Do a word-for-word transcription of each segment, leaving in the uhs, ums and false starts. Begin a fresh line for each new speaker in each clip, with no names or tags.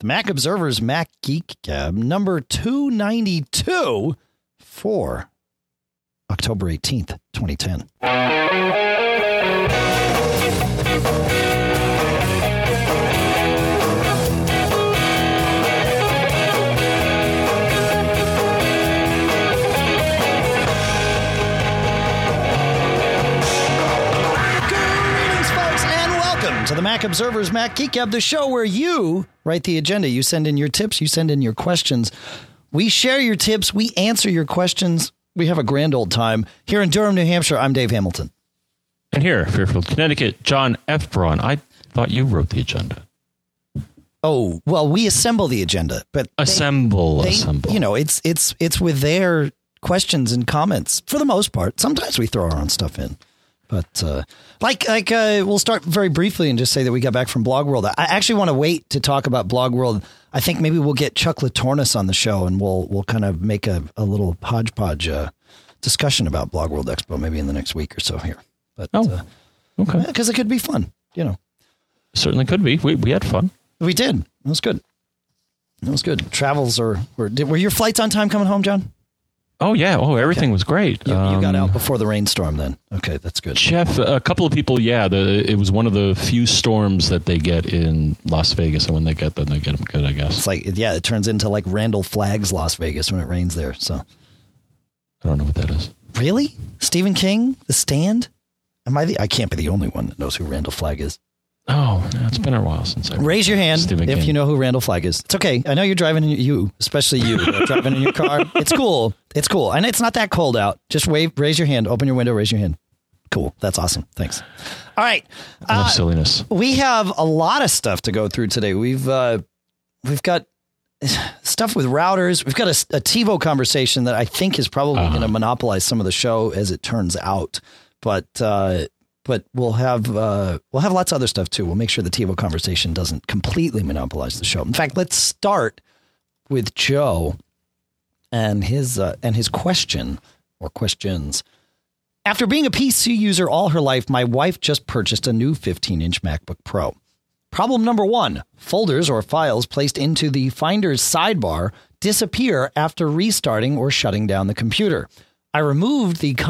The Mac Observer's Mac Geek Gab number two ninety-two for October eighteenth, twenty ten. To the Mac Observer's Mac Geek Gab, the show where you write the agenda. You send in your tips. You send in your questions. We share your tips. We answer your questions. We have a grand old time. Here in Durham, New Hampshire, I'm Dave Hamilton.
And here, Fairfield, Connecticut, John F. Braun. I thought you wrote the agenda.
Oh, well, we assemble the agenda. but
Assemble,
they,
assemble.
They, you know, it's, it's, it's with their questions and comments for the most part. Sometimes we throw our own stuff in. But uh, like, like uh, we'll start very briefly and just say that we got back from Blog World. I actually want to wait to talk about Blog World. I think maybe we'll get Chuck Latornis on the show and we'll we'll kind of make a, a little hodgepodge uh, discussion about Blog World Expo maybe in the next week or so here. But
oh,
uh,
okay,
because it could be fun, you know.
Certainly could be. We we had fun.
We did. It was good. It was good. Travels are were did, were your flights on time coming home, John?
Oh, yeah. Oh, everything
okay.
was great.
You, you
um,
got out before the rainstorm then. Okay, that's good.
Jeff, a couple of people, yeah. The, it was one of the few storms that they get in Las Vegas. And when they get them, they get them good, I guess.
It's like, yeah, it turns into like Randall Flagg's Las Vegas when it rains there. So
I don't know what that is.
Really? Stephen King? The Stand? Am I the, I can't be the only one that knows who Randall Flagg is.
Oh, no, it's been a while since I
raise your hand
Stephen
if
King. You
know who Randall Flagg is. It's okay. I know you're driving, in, you, especially you, uh, driving in your car. It's cool. It's cool. And it's not that cold out. Just wave, raise your hand, open your window, raise your hand. Cool. That's awesome. Thanks. All right.
I love
uh,
silliness.
We have a lot of stuff to go through today. We've, uh, we've got stuff with routers. We've got a, a TiVo conversation that I think is probably uh-huh. going to monopolize some of the show as it turns out. But, uh, But we'll have uh, we'll have lots of other stuff, too. We'll make sure the TiVo conversation doesn't completely monopolize the show. In fact, let's start with Joe and his uh, and his question or questions. After being a P C user all her life, my wife just purchased a new fifteen inch MacBook Pro. Problem number one, folders or files placed into the Finder's sidebar disappear after restarting or shutting down the computer. I removed the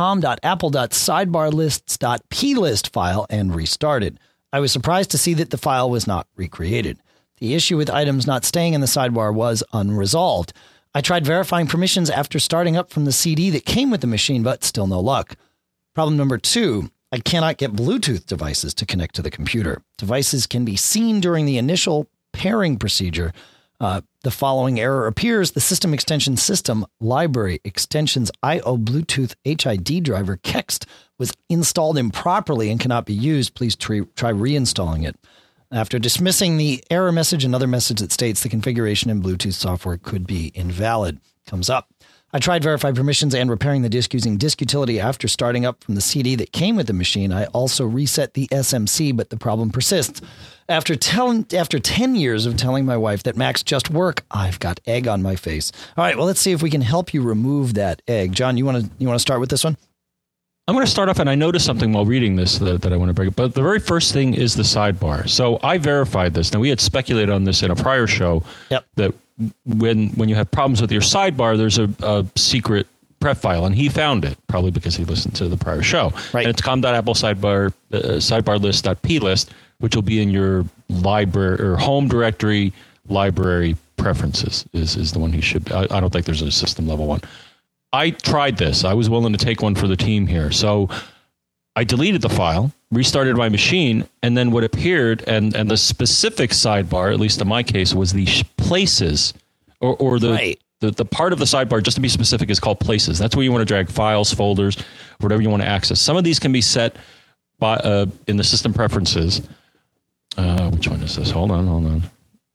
com.apple.sidebarlists.plist file and restarted. I was surprised to see that the file was not recreated. The issue with items not staying in the sidebar was unresolved. I tried verifying permissions after starting up from the C D that came with the machine, but still no luck. Problem number two, I cannot get Bluetooth devices to connect to the computer. Devices can be seen during the initial pairing procedure. Uh, the following error appears. The system extension system library extensions I O Bluetooth H I D driver Kext was installed improperly and cannot be used. Please try, try reinstalling it. After dismissing the error message, another message that states the configuration in Bluetooth software could be invalid comes up. I tried verifying permissions and repairing the disk using Disk Utility after starting up from the C D that came with the machine. I also reset the S M C, but the problem persists. After telling, after ten years of telling my wife that Macs just work, I've got egg on my face. All right, well, let's see if we can help you remove that egg. John, you want to you want to start with this one?
I'm going to start off, and I noticed something while reading this that, that I want to bring up. But the very first thing is the sidebar. So I verified this. Now, we had speculated on this in a prior show
yep.
that when when you have problems with your sidebar, there's a, a secret pref file, and he found it, probably because he listened to the prior show.
Right.
And it's com.apple sidebar, uh, sidebarlist.plist, which will be in your library or home directory library preferences is, is the one he should be. I, I don't think there's a system level one. I tried this. I was willing to take one for the team here. So I deleted the file, restarted my machine, and then what appeared, and, and the specific sidebar, at least in my case, was the sh- places, or, or the,
right.
the the part of the sidebar, just to be specific, is called places. That's where you want to drag files, folders, whatever you want to access. Some of these can be set by uh, in the system preferences. Uh, which one is this? Hold on, hold on.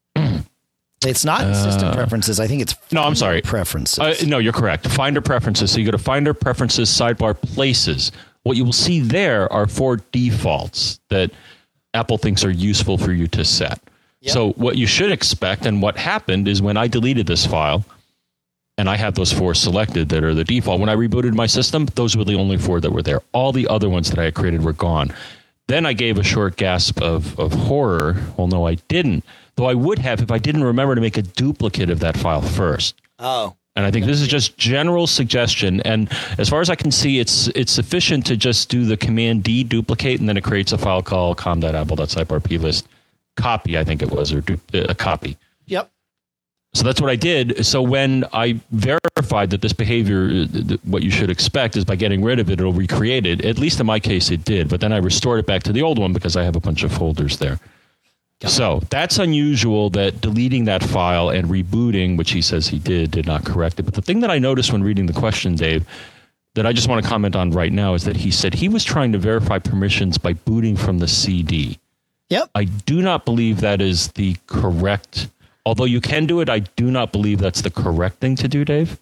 It's not uh, system preferences. I think it's
no. I'm sorry.
Preferences.
Uh, no, you're correct. Finder preferences. So you go to Finder preferences, sidebar places. What you will see there are four defaults that Apple thinks are useful for you to set. Yep. So what you should expect, and what happened is when I deleted this file, and I had those four selected that are the default. When I rebooted my system, those were the only four that were there. All the other ones that I had created were gone. Then I gave a short gasp of, of horror. Well, no, I didn't. though I would have if I didn't remember to make a duplicate of that file first.
Oh.
And I think this is just general suggestion. And as far as I can see, it's it's sufficient to just do the Command D duplicate, and then it creates a file called com.apple.sidebar plist copy, I think it was, or du- a copy.
Yep.
So that's what I did. So when I verified that this behavior, what you should expect is by getting rid of it, it'll recreate it. At least in my case, it did. But then I restored it back to the old one because I have a bunch of folders there. So that's unusual that deleting that file and rebooting, which he says he did, did not correct it. But the thing that I noticed when reading the question, Dave, that I just want to comment on right now is that he said he was trying to verify permissions by booting from the C D.
Yep.
I do not believe that is the correct, although you can do it, I do not believe that's the correct thing to do, Dave.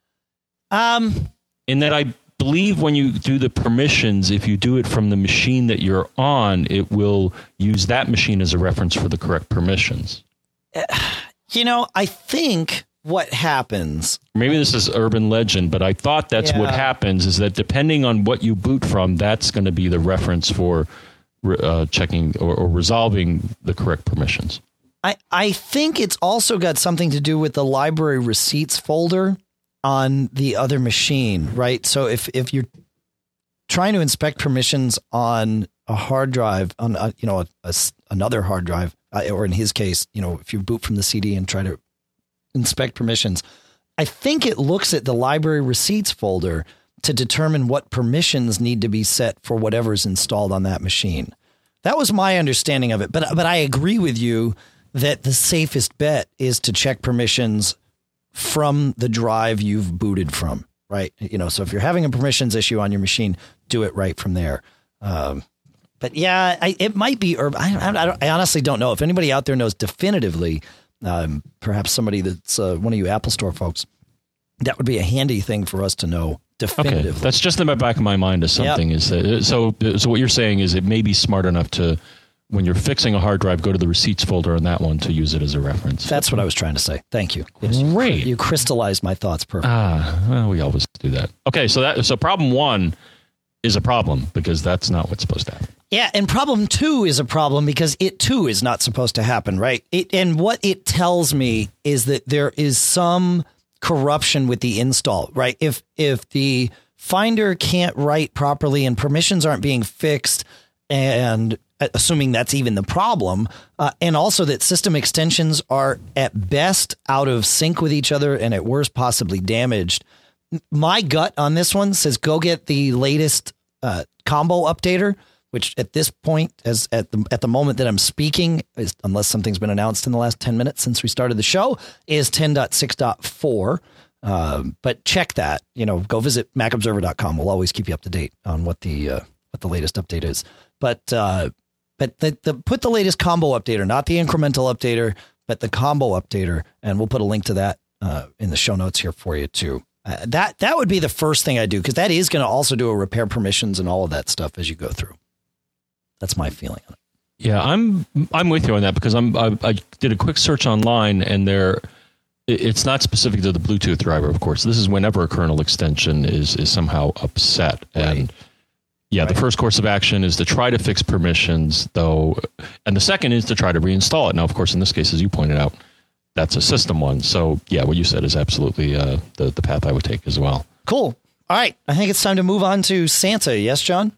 Um,
In that I believe when you do the permissions, if you do it from the machine that you're on, it will use that machine as a reference for the correct permissions.
You know, I think what happens...
Maybe this is urban legend, but I thought that's
yeah.
what happens is that depending on what you boot from, that's going to be the reference for uh, checking or, or resolving the correct permissions.
I, I think it's also got something to do with the library receipts folder on the other machine, right? So if, if you're trying to inspect permissions on a hard drive, on a, you know a, a, another hard drive, uh, or in his case, you know, if you boot from the C D and try to inspect permissions, I think it looks at the library receipts folder to determine what permissions need to be set for whatever's installed on that machine. That was my understanding of it, but but I agree with you that the safest bet is to check permissions from the drive you've booted from, right? You know, so if you're having a permissions issue on your machine, do it right from there. Um, but yeah, I, it might be, or I, I, I honestly don't know. If anybody out there knows definitively, um, perhaps somebody that's uh, one of you Apple Store folks, that would be a handy thing for us to know definitively.
Okay, that's just in the back of my mind as something. Yep. Is that, so, so what you're saying is it may be smart enough to, when you're fixing a hard drive, go to the receipts folder on that one to use it as a reference.
That's what I was trying to say. Thank you. Yes,
Great.
You crystallized my thoughts perfectly.
Ah, well, we always do that. Okay, so that so problem one is a problem because that's not what's supposed to happen.
Yeah, and problem two is a problem because it too is not supposed to happen, right? It, and what it tells me is that there is some corruption with the install, right? If if the Finder can't write properly and permissions aren't being fixed, and assuming that's even the problem, uh, and also that system extensions are at best out of sync with each other and at worst possibly damaged. My gut on this one says go get the latest uh, combo updater, which at this point, as at the at the moment that I'm speaking, is, unless something's been announced in the last ten minutes since we started the show, is ten point six point four. Um, but check that. You know, go visit mac observer dot com. We'll always keep you up to date on what the uh, what the latest update is. But uh, but the, the put the latest combo updater, not the incremental updater, but the combo updater, and we'll put a link to that uh, in the show notes here for you too. Uh, that that would be the first thing I do, because that is going to also do a repair permissions and all of that stuff as you go through. That's my feeling on it.
Yeah, I'm I'm with you on that because I'm I, I did a quick search online and there it's not specific to the Bluetooth driver, of course. This is whenever a kernel extension is is somehow upset. And
right.
yeah,
right.
the first course of action is to try to fix permissions, though, and the second is to try to reinstall it. Now, of course, in this case, as you pointed out, that's a system one. So yeah, what you said is absolutely uh, the the path I would take as well.
Cool. All right, I think it's time to move on to Santa. Yes, John?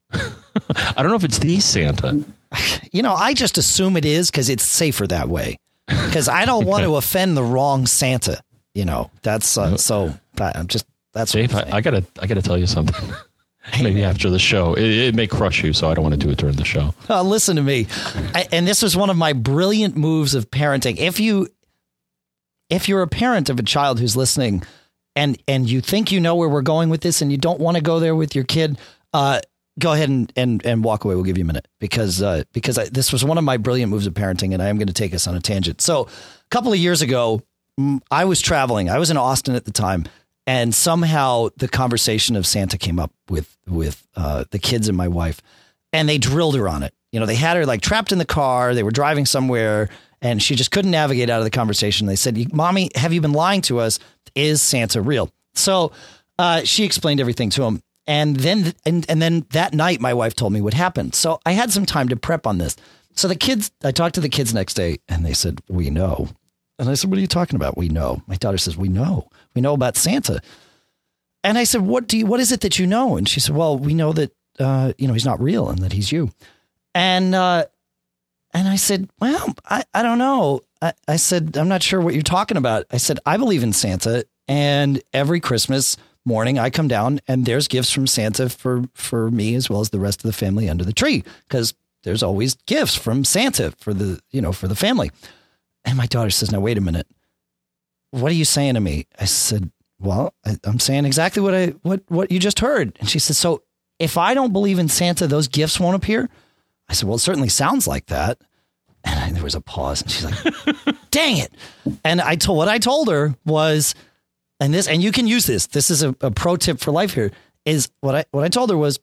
I don't know if it's the Santa.
You know, I just assume it is because it's safer that way. Because I don't want to offend the wrong Santa. You know, that's uh, so. I'm just that's.
Dave, I, I gotta, I gotta tell you something. Maybe hey, after the show, it, it may crush you, so I don't want to do it during the show.
Uh, listen to me, I, and this was one of my brilliant moves of parenting. If you, if you're a parent of a child who's listening, and and you think you know where we're going with this, and you don't want to go there with your kid, uh, go ahead and, and, and walk away. We'll give you a minute because uh, because I, this was one of my brilliant moves of parenting, and I am going to take us on a tangent. So a couple of years ago, I was traveling. I was in Austin at the time, and somehow the conversation of Santa came up with with uh, the kids and my wife, and they drilled her on it. You know, they had her like trapped in the car. They were driving somewhere, and she just couldn't navigate out of the conversation. They said, "Mommy, have you been lying to us? Is Santa real?" So uh, she explained everything to him. And then and, and then that night, my wife told me what happened. So I had some time to prep on this. So the kids, I talked to the kids next day and they said, we know. And I said, what are you talking about? We know. My daughter says, we know. We know about Santa. And I said, what do you, what is it that you know? And she said, well, we know that, uh, you know, he's not real and that he's you. And, uh, and I said, well, I, I don't know. I, I said, I'm not sure what you're talking about. I said, I believe in Santa, and every Christmas morning I come down and there's gifts from Santa for, for me as well as the rest of the family under the tree, because there's always gifts from Santa for the, you know, for the family. And my daughter says, now, wait a minute. What are you saying to me? I said, well, I, I'm saying exactly what I, what, what you just heard. And she said, so if I don't believe in Santa, those gifts won't appear? I said, well, it certainly sounds like that. And I, there was a pause and she's like, dang it. And I told, what I told her was, and this, and you can use this, this is a, a pro tip for life here, is what I, what I told her was,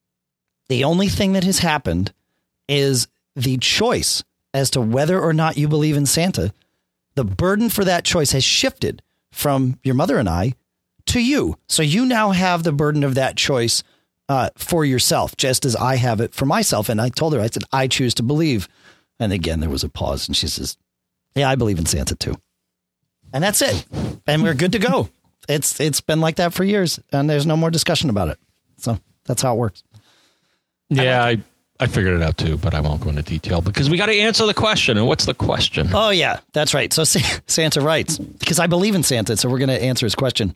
the only thing that has happened is the choice as to whether or not you believe in Santa. The burden for that choice has shifted from your mother and I to you. So you now have the burden of that choice uh, for yourself, just as I have it for myself. And I told her, I said, I choose to believe. And again, there was a pause and she says, yeah, I believe in Santa too. And that's it. And we're good to go. It's, it's been like that for years and there's no more discussion about it. So that's how it works.
Yeah, I, I figured it out too, but I won't go into detail because we got to answer the question. And what's the question?
Oh, yeah, that's right. So Santa writes, because I believe in Santa, so we're going to answer his question.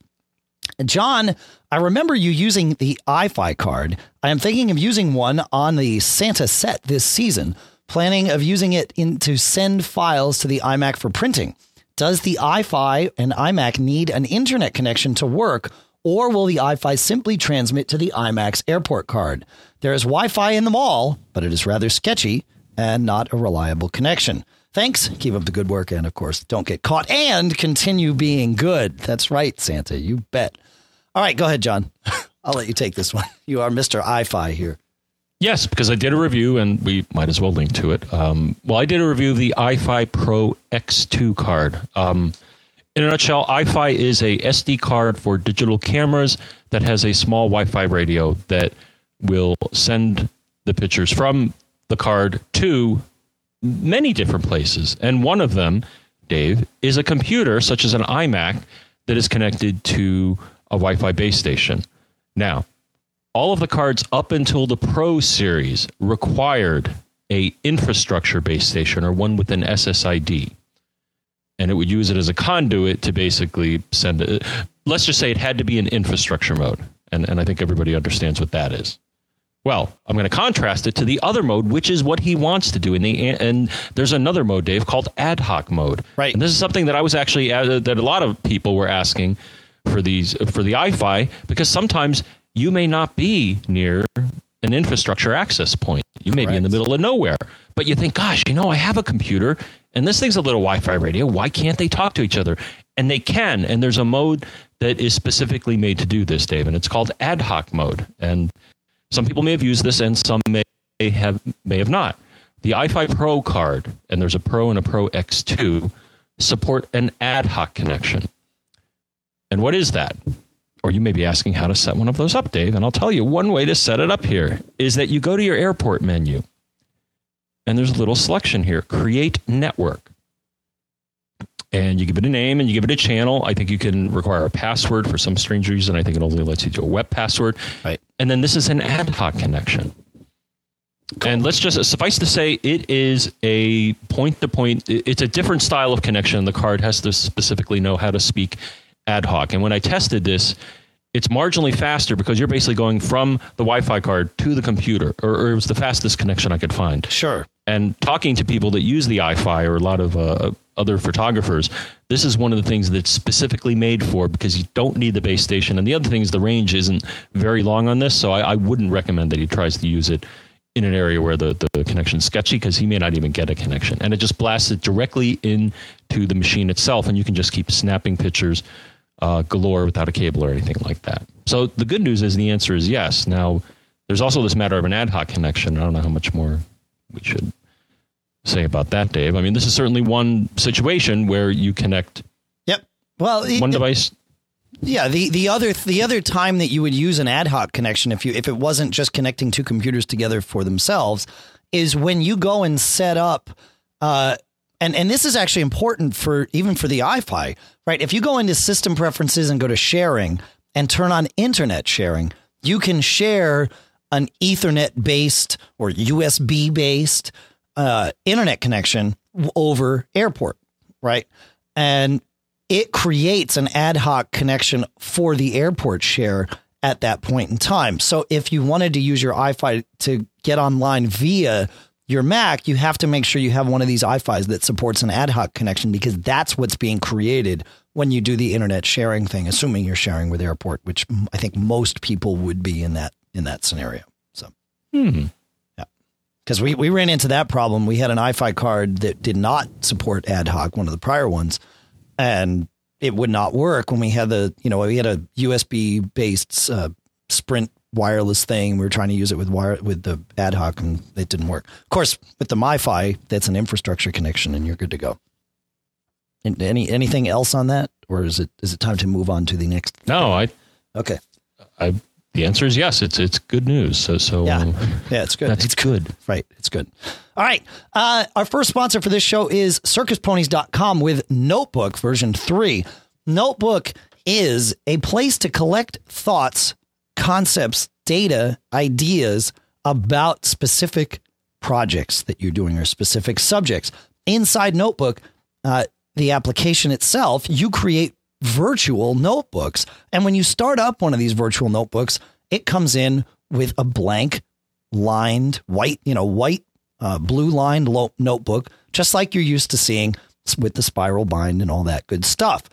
John, I remember you using the iFi card. I am thinking of using one on the Santa set this season, planning of using it in to send files to the iMac for printing. Does the iFi and iMac need an internet connection to work, or will the iFi simply transmit to the iMac's airport card? There is Wi-Fi in the mall, but it is rather sketchy and not a reliable connection. Thanks. Keep up the good work. And of course, don't get caught and continue being good. That's right, Santa. You bet. All right, go ahead, John. I'll let you take this one. You are Mister iFi here.
Yes, because I did a review, and we might as well link to it. Um, well, I did a review of the iFi Pro X two card. Um, in a nutshell, iFi is a S D card for digital cameras that has a small Wi-Fi radio that will send the pictures from the card to many different places. And one of them, Dave, is a computer such as an iMac that is connected to a Wi-Fi base station. Now, all of the cards up until the Pro series required a infrastructure base station or one with an S S I D. And it would use it as a conduit to basically send it. Let's just say it had to be in infrastructure mode. And, and I think everybody understands what that is. Well, I'm going to contrast it to the other mode, which is what he wants to do. And, the, and there's another mode, Dave, called ad hoc mode.
Right.
And this is something that I was actually, uh, that a lot of people were asking for these, for the iFi, because sometimes you may not be near an infrastructure access point. You may Correct. be in the middle of nowhere, but you think, gosh, you know, I have a computer and this thing's a little Wi-Fi radio. Why can't they talk to each other? And they can. And there's a mode that is specifically made to do this, Dave, and it's called ad hoc mode. And some people may have used this and some may have may have not. The iFi Pro card, and there's a Pro and a Pro X two, support an ad hoc connection. And what is that? Or you may be asking how to set one of those up, Dave. And I'll tell you, one way to set it up here is that you go to your airport menu. And there's a little selection here, Create Network. And you give it a name and you give it a channel. I think you can require a password for some strange reason. I think it only lets you do a web password.
Right.
And then this is an ad hoc connection. Cool. And let's just suffice to say it is a point-to-point. It's a different style of connection. The card has to specifically know how to speak ad hoc. And when I tested this, it's marginally faster because you're basically going from the Wi-Fi card to the computer, or, or it was the fastest connection I could find.
Sure.
And talking to people that use the iFi or a lot of uh, other photographers, this is one of the things that's specifically made for because you don't need the base station. And the other thing is the range isn't very long on this, so I, I wouldn't recommend that he tries to use it in an area where the, the connection's sketchy because he may not even get a connection. And it just blasts it directly into the machine itself, and you can just keep snapping pictures uh, galore without a cable or anything like that. So the good news is the answer is yes. Now, there's also this matter of an ad hoc connection. I don't know how much more we should say about that, Dave. I mean, this is certainly one situation where you connect
Yep. Well,
one
it,
device.
Yeah, the, the other the other time that you would use an ad hoc connection, if you if it wasn't just connecting two computers together for themselves, is when you go and set up, uh, and, and this is actually important for even for the iFi, right? If you go into system preferences and go to sharing and turn on internet sharing, you can share an Ethernet based or U S B based uh, internet connection over airport, right? And it creates an ad hoc connection for the airport share at that point in time. So if you wanted to use your iFi to get online via your Mac, you have to make sure you have one of these iFis that supports an ad hoc connection, because that's what's being created when you do the internet sharing thing, assuming you're sharing with airport, which I think most people would be in that in that scenario. So,
hmm.
yeah, because we, we ran into that problem. We had an iFi card that did not support ad hoc, one of the prior ones, and it would not work when we had the, you know, we had a U S B based uh, Sprint wireless thing. We were trying to use it with wire with the ad hoc, and it didn't work. Of course, with the MiFi, that's an infrastructure connection, and you're good to go. And any anything else on that, or is it is it time to move on to the next?
No, I.
Okay.
I. The answer is yes. It's it's good news. So so
yeah,
um,
yeah, it's good.
That's
it's
good.
Right, it's good. All right. Uh, our first sponsor for this show is circus ponies dot com with Notebook version three. Notebook is a place to collect thoughts, concepts, data, ideas about specific projects that you're doing or specific subjects. Inside Notebook, uh, the application itself, you create virtual notebooks. And when you start up one of these virtual notebooks, it comes in with a blank lined white, you know, white, uh, blue lined lo- notebook, just like you're used to seeing with the spiral bind and all that good stuff.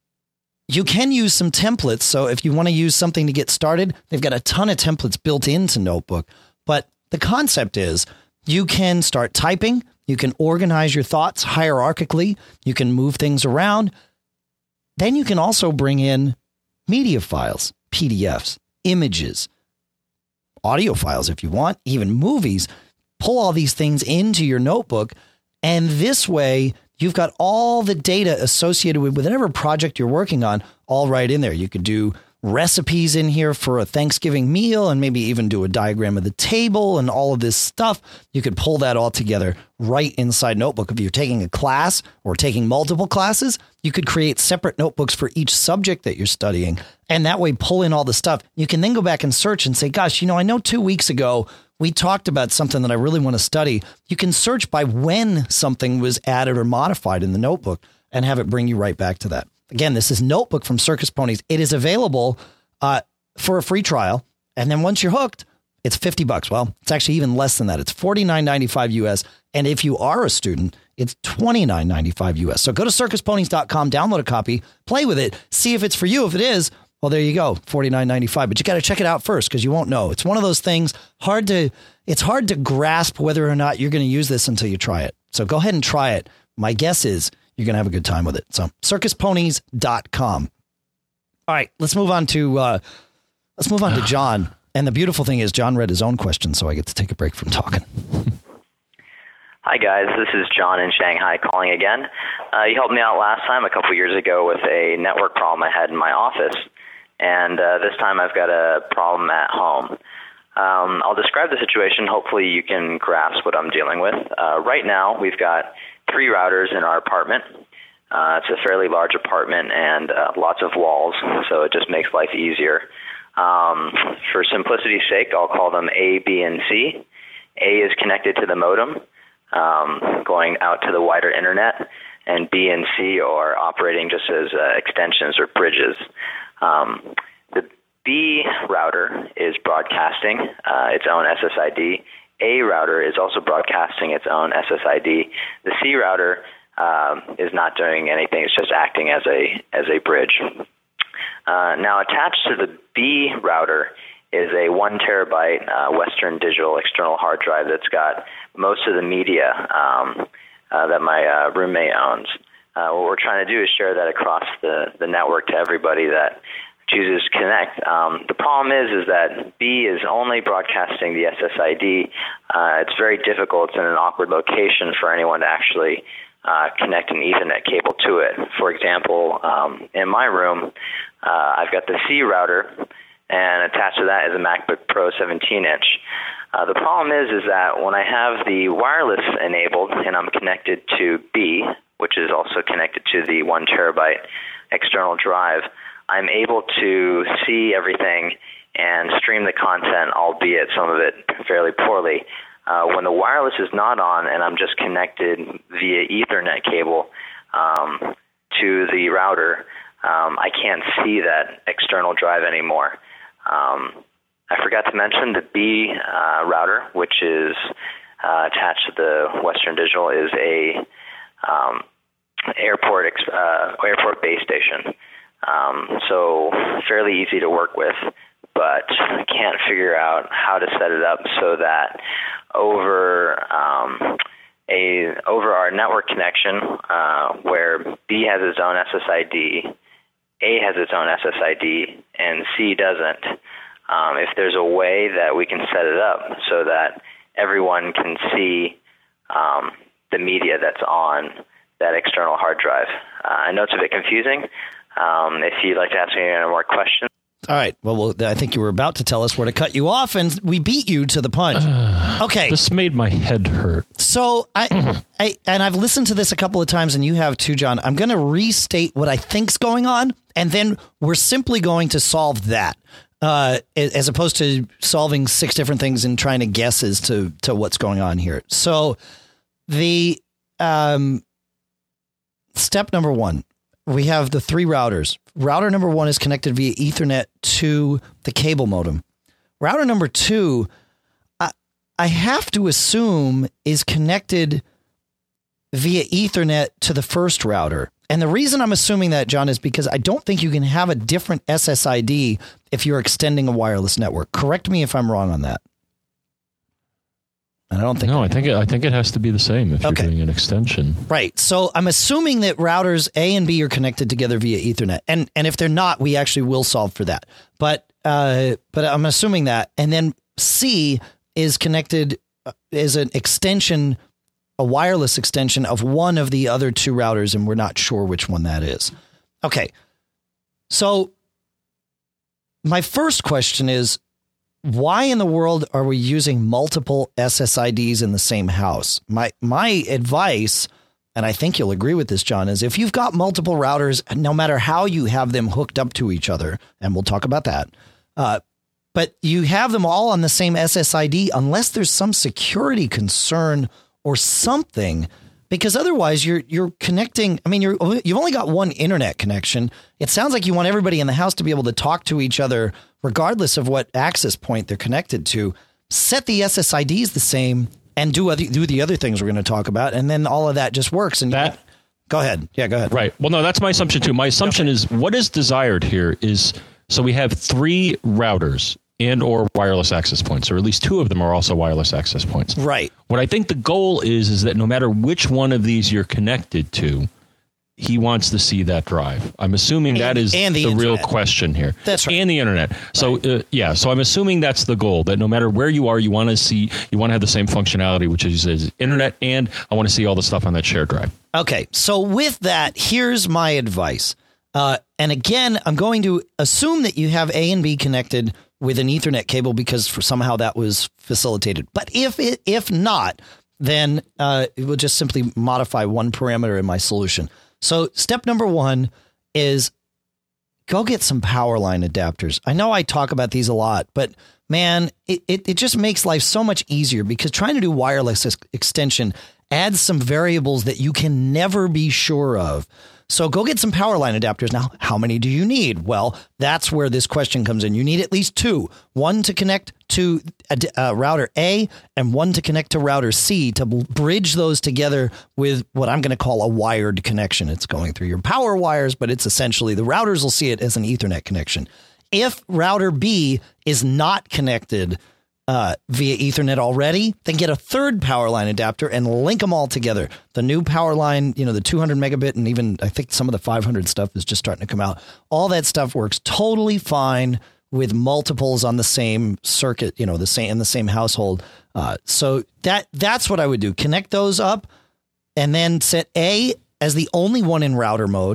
You can use some templates. So if you want to use something to get started, they've got a ton of templates built into Notebook. But the concept is you can start typing. You can organize your thoughts hierarchically. You can move things around. Then you can also bring in media files, P D Fs, images, audio files if you want, even movies. Pull all these things into your notebook. And this way, you've got all the data associated with whatever project you're working on all right in there. You could do recipes in here for a Thanksgiving meal and maybe even do a diagram of the table and all of this stuff. You could pull that all together right inside Notebook. If you're taking a class or taking multiple classes, you could create separate notebooks for each subject that you're studying. And that way pull in all the stuff. You can then go back and search and say, gosh, you know, I know two weeks ago we talked about something that I really want to study. You can search by when something was added or modified in the notebook and have it bring you right back to that. Again, this is Notebook from Circus Ponies. It is available uh, for a free trial. And then once you're hooked, it's fifty bucks. Well, it's actually even less than that. It's forty-nine ninety-five U S. And if you are a student, it's twenty-nine ninety-five U S. So go to circus ponies dot com, download a copy, play with it, see if it's for you. If it is, well, there you go, forty-nine ninety-five. But you got to check it out first because you won't know. It's one of those things hard to, it's hard to grasp whether or not you're going to use this until you try it. So go ahead and try it. My guess is you're going to have a good time with it. So circus ponies dot com. All right, let's move on to, uh, let's move on to John. And the beautiful thing is John read his own question, so I get to take a break from talking.
Hi, guys. This is John in Shanghai calling again. Uh, you helped me out last time a couple years ago with a network problem I had in my office. And uh, this time I've got a problem at home. Um, I'll describe the situation. Hopefully you can grasp what I'm dealing with. Uh, right now we've got three routers in our apartment. Uh, it's a fairly large apartment and uh, lots of walls, so it just makes life easier. Um, for simplicity's sake, I'll call them A, B, and C. A is connected to the modem, um, going out to the wider internet, and B and C are operating just as uh, extensions or bridges. Um, the B router is broadcasting uh, its own S S I D. A router is also broadcasting its own S S I D. The C router um, is not doing anything; it's just acting as a as a bridge. Uh, now, attached to the B router is a one terabyte uh, Western Digital external hard drive that's got most of the media um, uh, that my uh, roommate owns. Uh, what we're trying to do is share that across the, the network to everybody that chooses to connect. Um, the problem is is that B is only broadcasting the S S I D. Uh, it's very difficult. It's in an awkward location for anyone to actually uh, connect an Ethernet cable to it. For example, um, in my room, uh, I've got the C router, and attached to that is a MacBook Pro seventeen inch. Uh, the problem is, is that when I have the wireless enabled and I'm connected to B, which is also connected to the one terabyte external drive, I'm able to see everything and stream the content, albeit some of it fairly poorly. Uh, when the wireless is not on and I'm just connected via Ethernet cable um, to the router, um, I can't see that external drive anymore. Um, I forgot to mention the B uh, router, which is uh, attached to the Western Digital, is a um, airport uh, airport base station. Um, so fairly easy to work with, but I can't figure out how to set it up so that over um, a over our network connection, uh, where B has its own S S I D, A has its own S S I D, and C doesn't. Um, if there's a way that we can set it up so that everyone can see um, the media that's on that external hard drive. Uh, I know it's a bit confusing. Um, if you'd like to ask me any more questions.
All right. Well, well, I think you were about to tell us where to cut you off, and we beat you to the punch. Uh, okay.
This made my head hurt.
So, I, I and I've listened to this a couple of times, and you have too, John. I'm going to restate what I think's going on, and then we're simply going to solve that, uh, as opposed to solving six different things and trying to guess as to, to what's going on here. So, the um, step number one. We have the three routers. Router number one is connected via Ethernet to the cable modem. Router number two, I, I have to assume, is connected via Ethernet to the first router. And the reason I'm assuming that, John, is because I don't think you can have a different S S I D if you're extending a wireless network. Correct me if I'm wrong on that. I don't think.
No, I think it, I think it has to be the same if
okay.
you're doing an extension.
Right. So I'm assuming that routers A and B are connected together via Ethernet, and and if they're not, we actually will solve for that. But uh, but I'm assuming that, and then C is connected is an extension, a wireless extension of one of the other two routers, and we're not sure which one that is. Okay. So my first question is, why in the world are we using multiple S S I Ds in the same house? My my advice, and I think you'll agree with this, John, is if you've got multiple routers, no matter how you have them hooked up to each other, and we'll talk about that, uh, but you have them all on the same S S I D, unless there's some security concern or something, because otherwise you're you're connecting. I mean, you're you've only got one internet connection. It sounds like you want everybody in the house to be able to talk to each other regardless of what access point they're connected to. Set the S S I Ds the same and do other, do the other things we're going to talk about, and then all of that just works. And
that,
you, go ahead. Yeah, go ahead.
Right. Well, no, that's my assumption too. My assumption okay. is what is desired here is, so we have three routers and or wireless access points, or at least two of them are also wireless access points.
Right.
What I think the goal is, is that no matter which one of these you're connected to, he wants to see that drive. I'm assuming and, that is the, the real question here.
That's right.
And the internet. So, right. uh, yeah, so I'm assuming that's the goal, that no matter where you are, you want to see, you want to have the same functionality, which is, is internet, and I want to see all the stuff on that shared drive.
Okay, so with that, here's my advice. Uh, and again, I'm going to assume that you have A and B connected with an Ethernet cable because for somehow that was facilitated. But if it, if not, then uh, it will just simply modify one parameter in my solution. So step number one is go get some power line adapters. I know I talk about these a lot, but man, it, it, it just makes life so much easier because trying to do wireless ex- extension adds some variables that you can never be sure of. So go get some power line adapters. Now, how many do you need? Well, that's where this question comes in. You need at least two, one to connect to uh, router A and one to connect to router C to bridge those together with what I'm going to call a wired connection. It's going through your power wires, but it's essentially the routers will see it as an Ethernet connection. If router B is not connected Uh, via Ethernet already, then get a third power line adapter and link them all together. The new power line, you know, the two hundred megabit and even I think some of the five hundred stuff is just starting to come out. All that stuff works totally fine with multiples on the same circuit, you know, the same in the same household. Uh, so that that's what I would do. Connect those up and then set A as the only one in router mode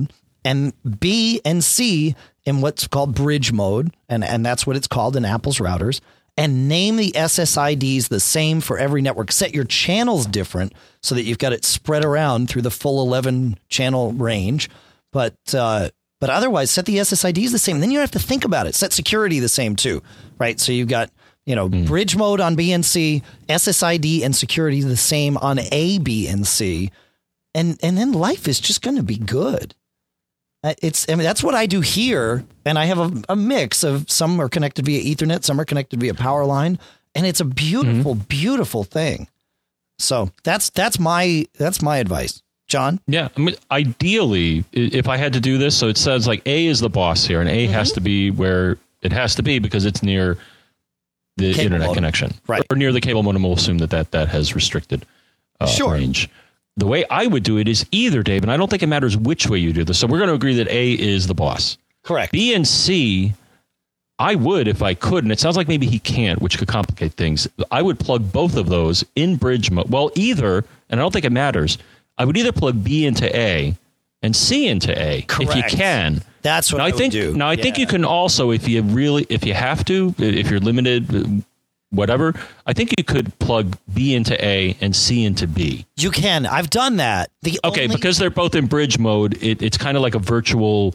and B and C in what's called bridge mode. And, and that's what it's called in Apple's routers. And name the S S I Ds the same for every network. Set your channels different so that you've got it spread around through the full eleven channel range. But uh, but otherwise, set the S S I Ds the same. Then you don't have to think about it. Set security the same, too. Right. So you've got, you know, mm. bridge mode on B and C, S S I D and security the same on A, B, and C. And and then life is just going to be good. It's I mean, that's what I do here. And I have a, a mix of some are connected via Ethernet, some are connected via power line. And it's a beautiful, mm-hmm. beautiful thing. So that's that's my that's my advice. John?
Yeah. I mean, ideally, if I had to do this, so it says like A is the boss here, and A mm-hmm. has to be where it has to be because it's near the cable internet modem. Connection.
Right.
Or near the cable modem. We'll assume that that, that has restricted uh,
sure.
range. The way I would do it is either, Dave, and I don't think it matters which way you do this. So we're going to agree that A is the boss.
Correct.
B and C, I would if I could, and it sounds like maybe he can't, which could complicate things. I would plug both of those in bridge mode. Well, either, and I don't think it matters, I would either plug B into A and C into A.
Correct.
If you can.
That's what
now,
I,
I think,
would do.
Now, I
yeah.
think you can also, if you really, if you have to, if you're limited, whatever, I think you could plug B into A and C into B.
You can. I've done that. The
okay,
only...
because they're both in bridge mode, it, it's kind of like a virtual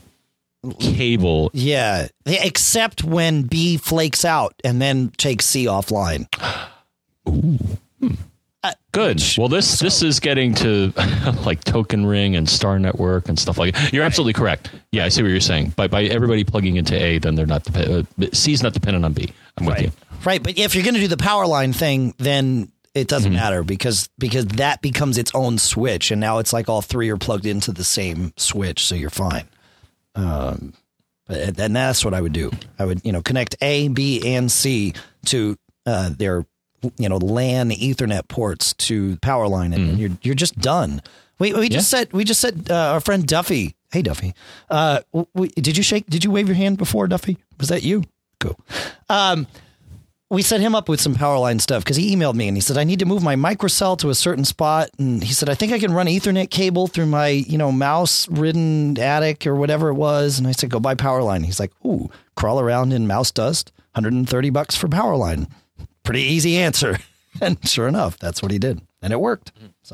cable.
Yeah, except when B flakes out and then takes C offline.
Ooh. Hmm. Uh, Good. Well, this so, this is getting to like Token Ring and Star Network and stuff like that. You're right. absolutely correct. Yeah, I see what you're saying. By by everybody plugging into A, then they're not dep- uh, C's not dependent on B. I'm with
right.
you.
Right, but if you're going to do the power line thing, then it doesn't mm-hmm. matter because because that becomes its own switch, and now it's like all three are plugged into the same switch, so you're fine. Um, but, and that's what I would do. I would you know connect A, B, and C to uh, their you know LAN Ethernet ports to power line, and, mm-hmm. and you're you're just done. We we just yeah. said we just said uh, our friend Duffy. Hey Duffy, uh, we, did you shake? Did you wave your hand before, Duffy? Was that you? Cool. Um, we set him up with some power line stuff because he emailed me and he said, I need to move my microcell to a certain spot. And he said, I think I can run Ethernet cable through my, you know, mouse ridden attic or whatever it was. And I said, go buy power line. He's like, ooh, crawl around in mouse dust, one hundred thirty bucks for power line. Pretty easy answer. And sure enough, that's what he did. And it worked. So,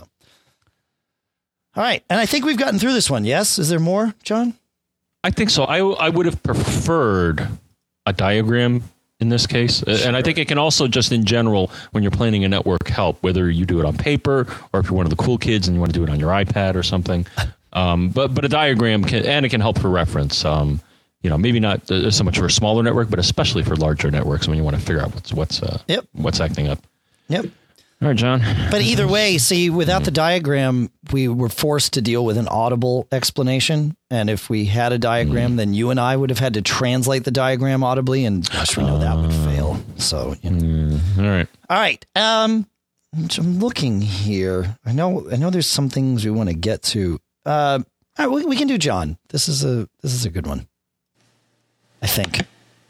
all right. And I think we've gotten through this one. Yes. Is there more, John?
I think so. I, I would have preferred a diagram in this case. Sure. And I think it can also just in general, when you're planning a network, help, whether you do it on paper or if you're one of the cool kids and you want to do it on your iPad or something. Um, but but a diagram can, and it can help for reference. Um, you know, maybe not uh, so much for a smaller network, but especially for larger networks when you want to figure out what's what's uh,
yep.
what's acting up.
Yep.
All right, John.
But either way, see, without the diagram, we were forced to deal with an audible explanation. And if we had a diagram, mm. then you and I would have had to translate the diagram audibly. And gosh, we know that would fail. So, you know.
Mm. All right.
All right. Um, I'm looking here. I know I know there's some things we want to get to. Uh, all right, we, we can do John. This is a this is a good one, I think.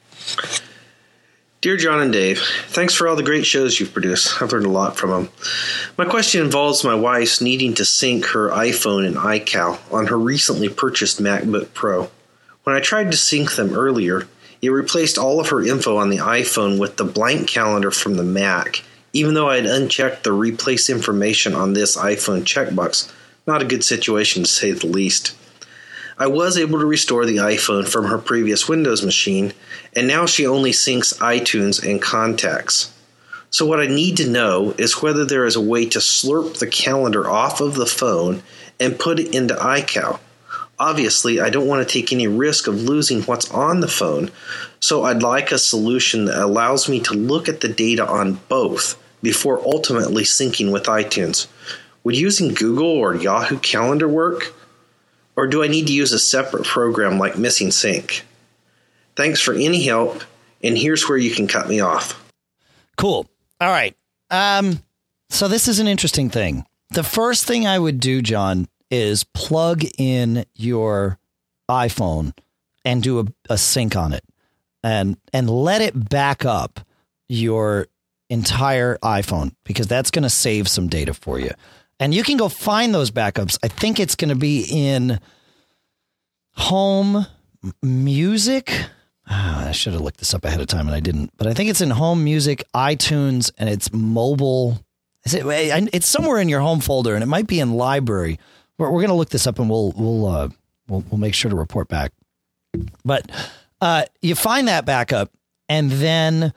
Dear John and Dave, thanks for all the great shows you've produced. I've learned a lot from them. My question involves my wife's needing to sync her iPhone and iCal on her recently purchased MacBook Pro. When I tried to sync them earlier, it replaced all of her info on the iPhone with the blank calendar from the Mac, even though I had unchecked the replace information on this iPhone checkbox. Not a good situation to say the least. I was able to restore the iPhone from her previous Windows machine, and now she only syncs iTunes and contacts. So what I need to know is whether there is a way to slurp the calendar off of the phone and put it into iCal. Obviously, I don't want to take any risk of losing what's on the phone, so I'd like a solution that allows me to look at the data on both before ultimately syncing with iTunes. Would using Google or Yahoo Calendar work? Or do I need to use a separate program like Missing Sync? Thanks for any help, and here's where you can cut me off.
Cool. All right. Um, so this is an interesting thing. The first thing I would do, John, is plug in your iPhone and do a, a sync on it and and let it back up your entire iPhone because that's going to save some data for you. And you can go find those backups. I think it's going to be in, home music. Ah, I should have looked this up ahead of time and I didn't, but I think it's in home music, iTunes, and it's mobile. Is it? It's somewhere in your home folder, and it might be in library. We're, we're going to look this up, and we'll we'll uh, we'll we'll make sure to report back. But uh, you find that backup, and then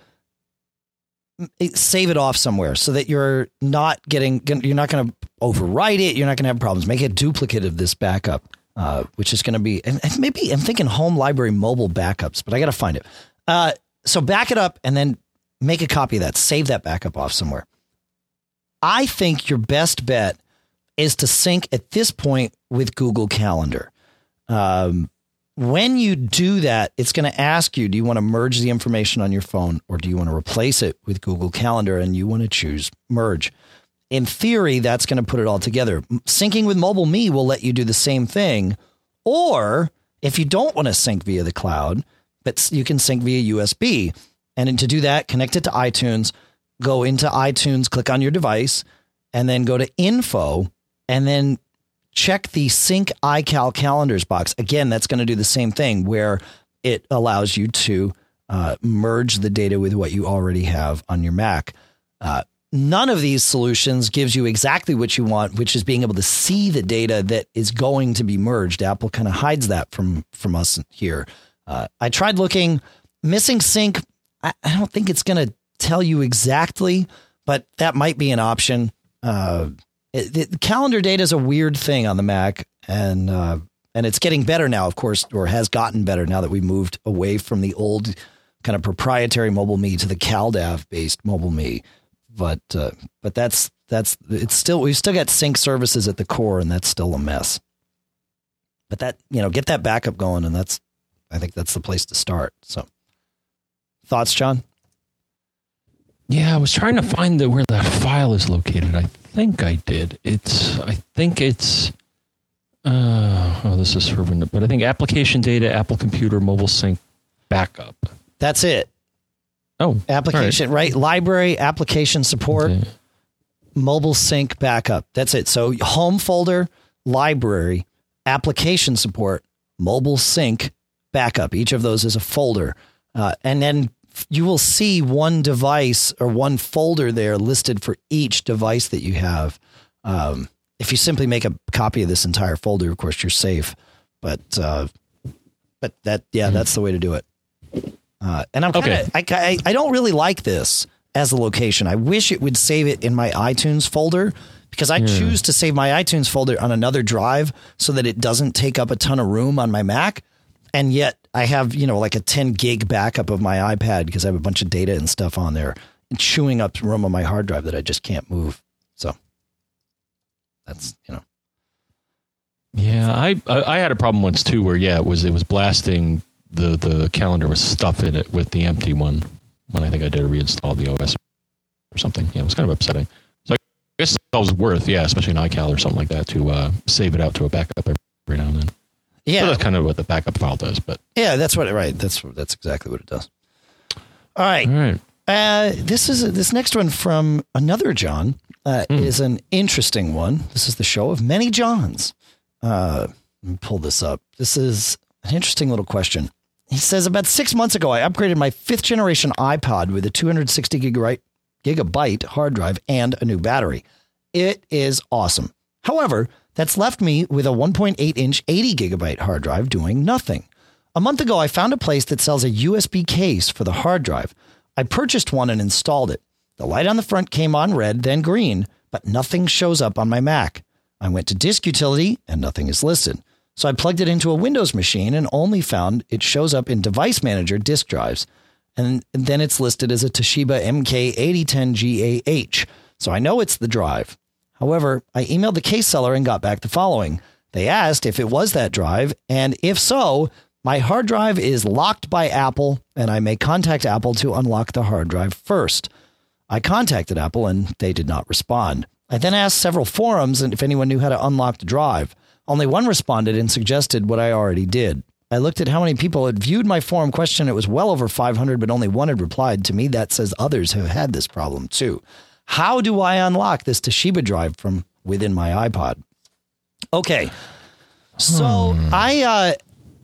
save it off somewhere so that you're not getting. You're not going to overwrite it. You're not going to have problems. Make a duplicate of this backup, uh, which is going to be, and maybe I'm thinking home library mobile backups, but I got to find it. Uh, so back it up, and then make a copy of that. Save that backup off somewhere. I think your best bet is to sync at this point with Google Calendar. Um, when you do that, it's going to ask you, do you want to merge the information on your phone or do you want to replace it with Google Calendar? And you want to choose merge. In theory, that's going to put it all together. Syncing with Mobile Me will let you do the same thing. Or if you don't want to sync via the cloud, but you can sync via U S B. And to do that, connect it to iTunes. Go into iTunes, click on your device, and then go to info, and then check the sync iCal calendars box. Again, that's going to do the same thing where it allows you to uh, merge the data with what you already have on your Mac. Uh, none of these solutions gives you exactly what you want, which is being able to see the data that is going to be merged. Apple kind of hides that from, from us here. Uh, I tried looking, missing sync. I, I don't think it's going to tell you exactly, but that might be an option. Uh, it, the calendar data is a weird thing on the Mac, and uh, and it's getting better now, of course, or has gotten better now that we moved away from the old kind of proprietary Mobile Me to the CalDAV based Mobile Me. But uh, but that's that's it's still we've still got sync services at the core, and that's still a mess. But that, you know, get that backup going, and that's I think that's the place to start. So, thoughts, John?
Yeah, I was trying to find the, where that file is located. I think I did. It's, I think it's, uh, oh, this is for, but I think application data, Apple Computer, mobile sync, backup.
That's it.
Oh,
application, right. right? Library, application support, okay. Mobile sync, backup. That's it. So home folder, library, application support, mobile sync, backup. Each of those is a folder. Uh, and then you will see one device or one folder there listed for each device that you have. Um, if you simply make a copy of this entire folder, of course, you're safe. But uh, but that yeah, mm-hmm. that's the way to do it. Uh, and I'm kinda, okay. I, I I don't really like this as a location. I wish it would save it in my iTunes folder because I yeah. choose to save my iTunes folder on another drive so that it doesn't take up a ton of room on my Mac. And yet I have, you know, like a ten gig backup of my iPad because I have a bunch of data and stuff on there and chewing up room on my hard drive that I just can't move. So that's, you know.
Yeah, I I had a problem once too where, yeah, it was it was blasting the, the calendar with stuff in it with the empty one when I think I did a reinstall the O S or something. Yeah, it was kind of upsetting. So I guess it was worth, yeah, especially in iCal or something like that to uh, save it out to a backup every now and then. Yeah, so that's kind of what the backup file does, but
yeah, that's what it right. That's that's exactly what it does. All right,
all right.
Uh, this is this next one from another John uh, mm. is an interesting one. This is the show of many Johns. Uh, let me pull this up. This is an interesting little question. He says, about six months ago, I upgraded my fifth generation iPod with a two hundred sixty gigabyte gigabyte hard drive and a new battery. It is awesome. However, that's left me with a one point eight inch eighty gigabyte hard drive doing nothing. A month ago, I found a place that sells a U S B case for the hard drive. I purchased one and installed it. The light on the front came on red, then green, but nothing shows up on my Mac. I went to Disk Utility and nothing is listed. So I plugged it into a Windows machine and only found it shows up in Device Manager disk drives. And then it's listed as a Toshiba M K eighty ten G A H. So I know it's the drive. However, I emailed the case seller and got back the following. They asked if it was that drive, and if so, my hard drive is locked by Apple, and I may contact Apple to unlock the hard drive first. I contacted Apple, and they did not respond. I then asked several forums and if anyone knew how to unlock the drive. Only one responded and suggested what I already did. I looked at how many people had viewed my forum question. It was well over five hundred, but only one had replied. To me, that says others have had this problem too. How do I unlock this Toshiba drive from within my iPod? Okay. So hmm. I, uh,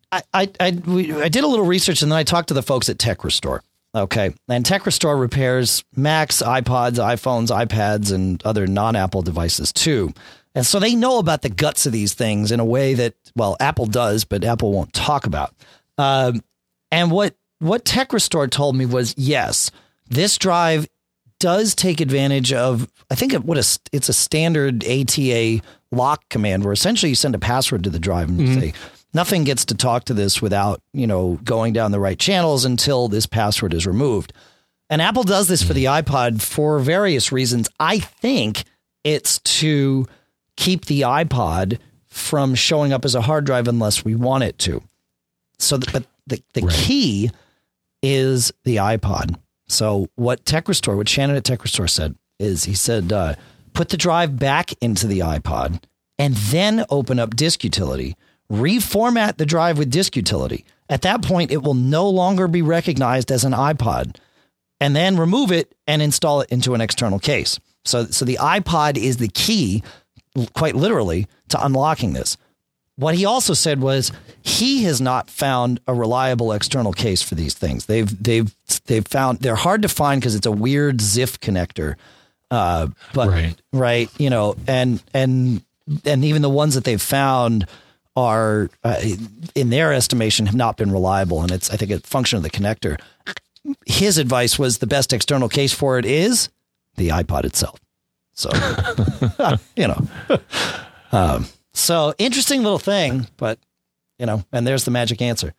I, I, I, we, I did a little research and then I talked to the folks at Tech Restore. Okay. And Tech Restore repairs Macs, iPods, iPhones, iPads, and other non-Apple devices too. And so they know about the guts of these things in a way that, well, Apple does, but Apple won't talk about. Um, and what, what Tech Restore told me was, yes, this drive does take advantage of, I think it, what a, it's a standard A T A lock command where essentially you send a password to the drive and mm-hmm. say, nothing gets to talk to this without, you know, going down the right channels until this password is removed. And Apple does this for the iPod for various reasons. I think it's to keep the iPod from showing up as a hard drive unless we want it to. So, the, but the, the right. key is the iPod. So what Tech Restore, what Shannon at Tech Restore said is he said, uh, put the drive back into the iPod and then open up Disk Utility. Reformat the drive with Disk Utility. At that point, it will no longer be recognized as an iPod, and then remove it and install it into an external case. So, so the iPod is the key, quite literally, to unlocking this. What he also said was he has not found a reliable external case for these things. They've they've they've found they're hard to find because it's a weird Z I F connector. Uh, but right. right, you know, and and and even the ones that they've found are, uh, in their estimation, have not been reliable. And it's, I think, a function of the connector. His advice was the best external case for it is the iPod itself. So, you know, um, so interesting little thing, but, you know, and there's the magic answer.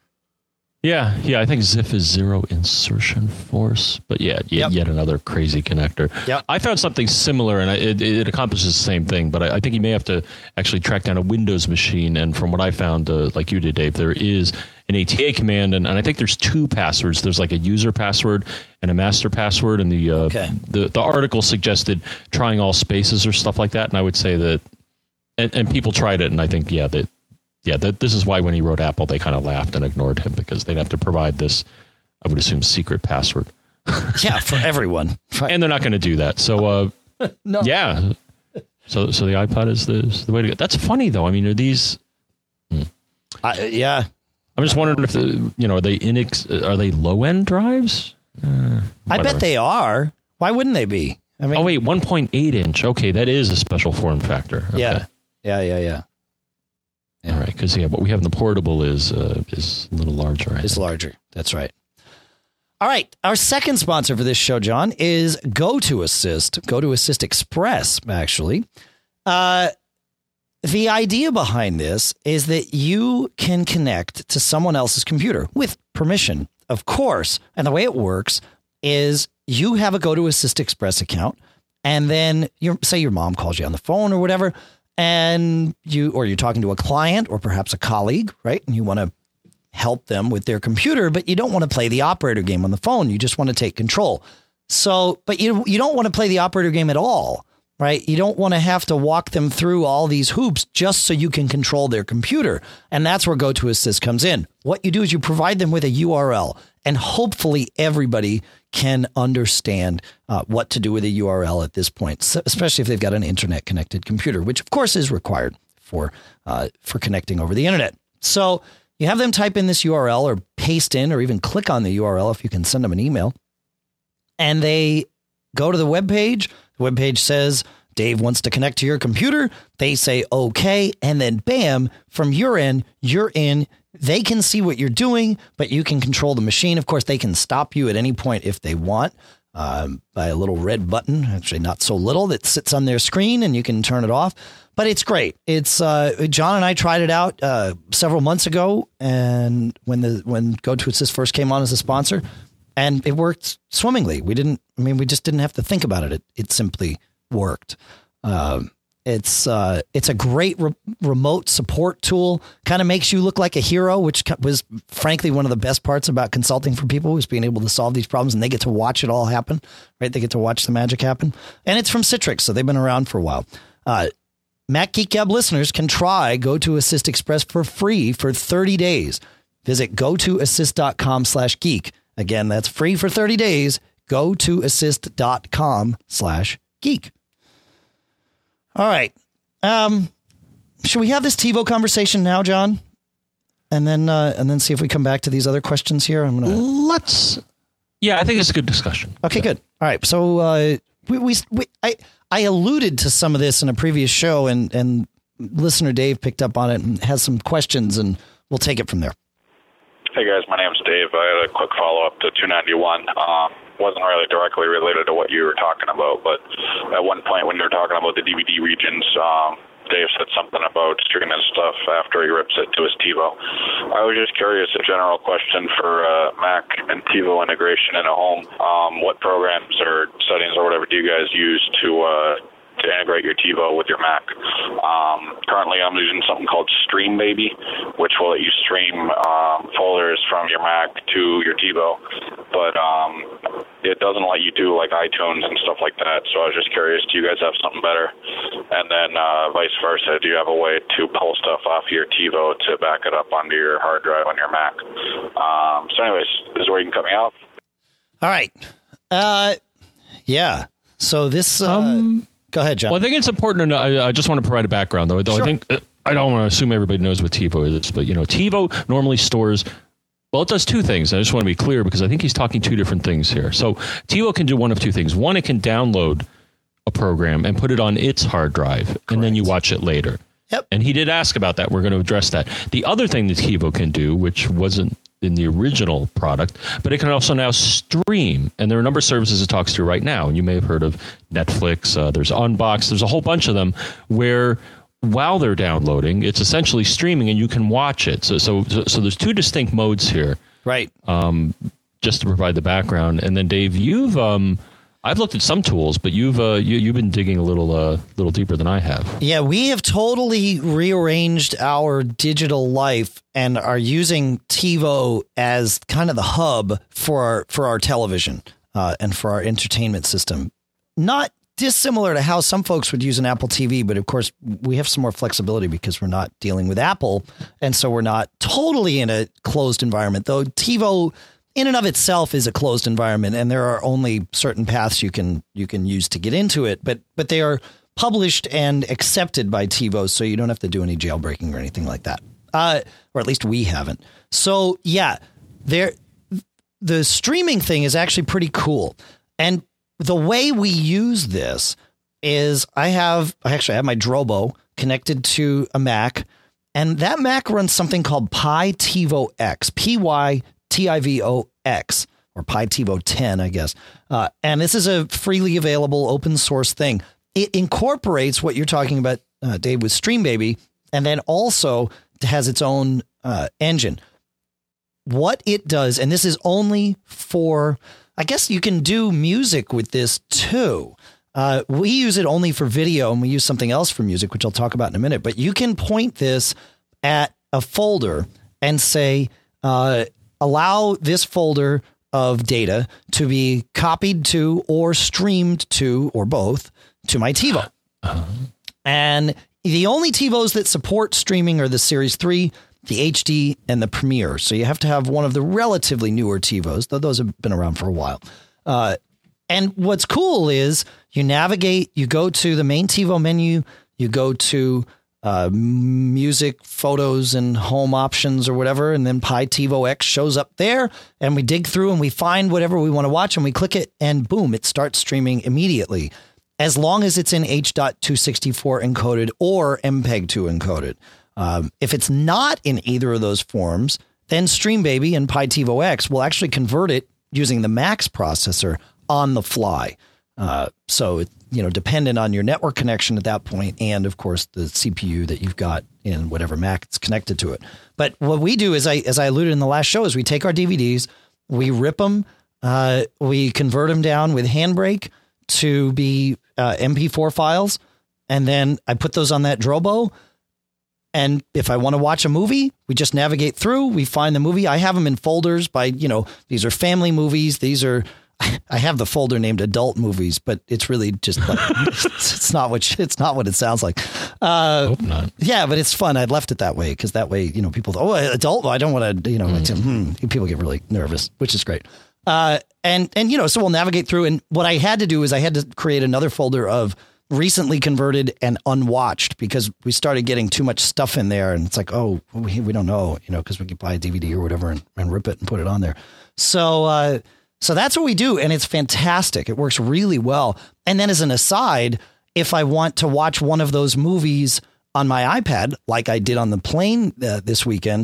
Yeah, yeah, I think Z I F is zero insertion force, but yeah, yet, yep. yet another crazy connector.
Yep.
I found something similar, and it, it accomplishes the same thing, but I, I think you may have to actually track down a Windows machine, and from what I found, uh, like you did, Dave, there is an A T A command, and, and I think there's two passwords. There's like a user password and a master password, and the, uh, okay. the, the article suggested trying all spaces or stuff like that, and I would say that, and, and people tried it, and I think, yeah, that Yeah, that this is why when he wrote Apple, they kind of laughed and ignored him because they'd have to provide this, I would assume, secret password.
Yeah, for everyone. Right.
And they're not going to do that. So, uh,
no.
yeah. So so the iPod is the, is the way to go. That's funny, though. I mean, are these...
Hmm. I, yeah.
I'm just wondering if, the, you know, are they, inex, are they low-end drives? Uh,
I bet they are. Why wouldn't they be? I mean,
oh, wait, one point eight inch. Okay, that is a special form factor. Okay.
Yeah, yeah, yeah, yeah.
Yeah. All right, because yeah, what we have in the portable is uh, is a little larger.
It's larger. That's right. All right, our second sponsor for this show, John, is GoToAssist. GoToAssist Express, actually. Uh, the idea behind this is that you can connect to someone else's computer with permission, of course. And the way it works is you have a GoToAssist Express account, and then your say your mom calls you on the phone or whatever. And you, or you're talking to a client or perhaps a colleague, right? And you want to help them with their computer, but you don't want to play the operator game on the phone. You just want to take control. So, but you, you don't want to play the operator game at all, right? You don't want to have to walk them through all these hoops just so you can control their computer. And that's where GoToAssist comes in. What you do is you provide them with a U R L, and hopefully everybody can understand uh, what to do with a U R L at this point, especially if they've got an internet connected computer, which of course is required for uh, for connecting over the internet. So you have them type in this U R L or paste in or even click on the U R L if you can send them an email. And they go to the web page. The web page says, Dave wants to connect to your computer. They say, OK. And then bam, from your end, you're in. They can see what you're doing, but you can control the machine. Of course, they can stop you at any point if they want um, by a little red button, actually not so little, that sits on their screen and you can turn it off. But it's great. It's uh, John and I tried it out uh, several months ago, and when the when GoToAssist first came on as a sponsor, and it worked swimmingly. We didn't. I mean, we just didn't have to think about it. It, it simply worked. Um, It's uh, it's a great re- remote support tool. Kind of makes you look like a hero, which was frankly one of the best parts about consulting for people, was being able to solve these problems, and they get to watch it all happen, right? They get to watch the magic happen. And it's from Citrix, so they've been around for a while. Uh, Mac Geek Gab listeners can try GoToAssist Express for free for thirty days. Visit gotoassist.com slash geek. Again, that's free for thirty days. gotoassist.com slash geek. All right. Um, should we have this TiVo conversation now, John? and then uh, and then see if we come back to these other questions here? I'm gonna
let's. Yeah, I think it's a good discussion.
Okay,
yeah.
good. All right, so uh, we, we we I I alluded to some of this in a previous show, and and listener Dave picked up on it and has some questions, and we'll take it from there.
Hey guys, my name's Dave. I had a quick follow up to two ninety-one. Um, wasn't really directly related to what you were talking about, but at one point when you were talking about the D V D regions, um, Dave said something about streaming stuff after he rips it to his TiVo. I was just curious, a general question for uh, Mac and TiVo integration in a home. Um, what programs or settings or whatever do you guys use to uh, to integrate your TiVo with your Mac? Um, currently, I'm using something called Stream Baby, which will let you stream um, folders from your Mac to your TiVo, but um, it doesn't let you do like iTunes and stuff like that. So I was just curious, do you guys have something better? And then uh, vice versa, do you have a way to pull stuff off your TiVo to back it up onto your hard drive on your Mac? Um, so anyways, this is where you can cut me out.
All right. Uh, yeah. So this... Uh,
um,
go ahead, John.
Well, I think it's important to know. I, I just want to provide a background, though. Though
Sure.
I think uh, I don't want to assume everybody knows what TiVo is, but you know, TiVo normally stores. Well, it does two things. I just want to be clear because I think he's talking two different things here. So TiVo can do one of two things. One, it can download a program and put it on its hard drive, Correct. and then you watch it later.
Yep.
And he did ask about that. We're going to address that. The other thing that TiVo can do, which wasn't in the original product, but it can also now stream. And there are a number of services it talks to right now. And you may have heard of Netflix. Uh, there's Unbox. There's a whole bunch of them where while they're downloading, it's essentially streaming and you can watch it. So, so, so there's two distinct modes here.
Right.
Um, just to provide the background. And then Dave, you've, um, I've looked at some tools, but you've uh, you, you've been digging a little uh, little deeper than I have.
Yeah, we have totally rearranged our digital life and are using TiVo as kind of the hub for our, for our television uh, and for our entertainment system. Not dissimilar to how some folks would use an Apple T V, but of course we have some more flexibility because we're not dealing with Apple, and so we're not totally in a closed environment. Though TiVo in and of itself is a closed environment, and there are only certain paths you can you can use to get into it. But but they are published and accepted by TiVo, so you don't have to do any jailbreaking or anything like that, uh, or at least we haven't. So yeah, there the streaming thing is actually pretty cool. And the way we use this is I have I actually have my Drobo connected to a Mac, and that Mac runs something called PyTivoX, P Y T I V O X, or PyTivo ten, I guess. Uh, and this is a freely available open source thing. It incorporates what you're talking about, uh, Dave, with Stream Baby, and then also has its own uh, engine. What it does, and this is only for, I guess you can do music with this too. Uh, we use it only for video, and we use something else for music, which I'll talk about in a minute. But you can point this at a folder and say, uh, allow this folder of data to be copied to or streamed to, or both, to my TiVo. Uh-huh. And the only TiVos that support streaming are the Series three, the H D, and the Premiere. So you have to have one of the relatively newer TiVos, though those have been around for a while. Uh, and what's cool is you navigate, you go to the main TiVo menu, you go to uh, music, photos, and home options or whatever, and then PyTivoX shows up there, and we dig through and we find whatever we want to watch, and we click it, and boom, it starts streaming immediately, as long as it's in H two sixty-four encoded or M P E G two encoded. Um, if it's not in either of those forms, then Stream Baby and PyTivoX will actually convert it using the Max processor on the fly. Uh, so, it, you know, dependent on your network connection at that point, and of course the C P U that you've got in whatever Mac it's connected to it. But what we do is, I, as I alluded in the last show, is we take our D V Ds, we rip them, uh, we convert them down with Handbrake to be uh, M P four files, and then I put those on that Drobo. And if I want to watch a movie, we just navigate through, we find the movie. I have them in folders by, you know, these are family movies. These are, I have the folder named adult movies, but it's really just, like, it's not what, it's not what it sounds like. Uh,
Hope not.
Yeah, but it's fun. I left it that way because that way, you know, people, oh, adult, I don't want to, you know, mm. like, hmm, people get really nervous, which is great. Uh, and, and, you know, so we'll navigate through. And what I had to do is I had to create another folder of recently converted and unwatched because we started getting too much stuff in there. And it's like, oh, we, we don't know, you know, because we could buy a D V D or whatever and, and rip it and put it on there. So, uh, so that's what we do. And it's fantastic. It works really well. And then as an aside, if I want to watch one of those movies on my iPad, like I did on the plane uh, this weekend,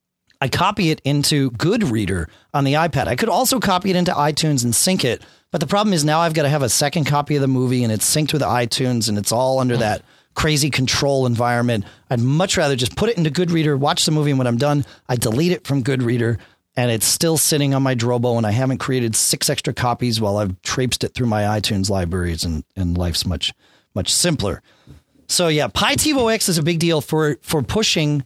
I copy it into Goodreader on the iPad. I could also copy it into iTunes and sync it. But the problem is now I've got to have a second copy of the movie and it's synced with iTunes and it's all under that crazy control environment. I'd much rather just put it into Goodreader, watch the movie, and when I'm done, I delete it from Goodreader and it's still sitting on my Drobo and I haven't created six extra copies while I've traipsed it through my iTunes libraries and, and life's much, much simpler. So yeah, Pi TiVo X is a big deal for, for pushing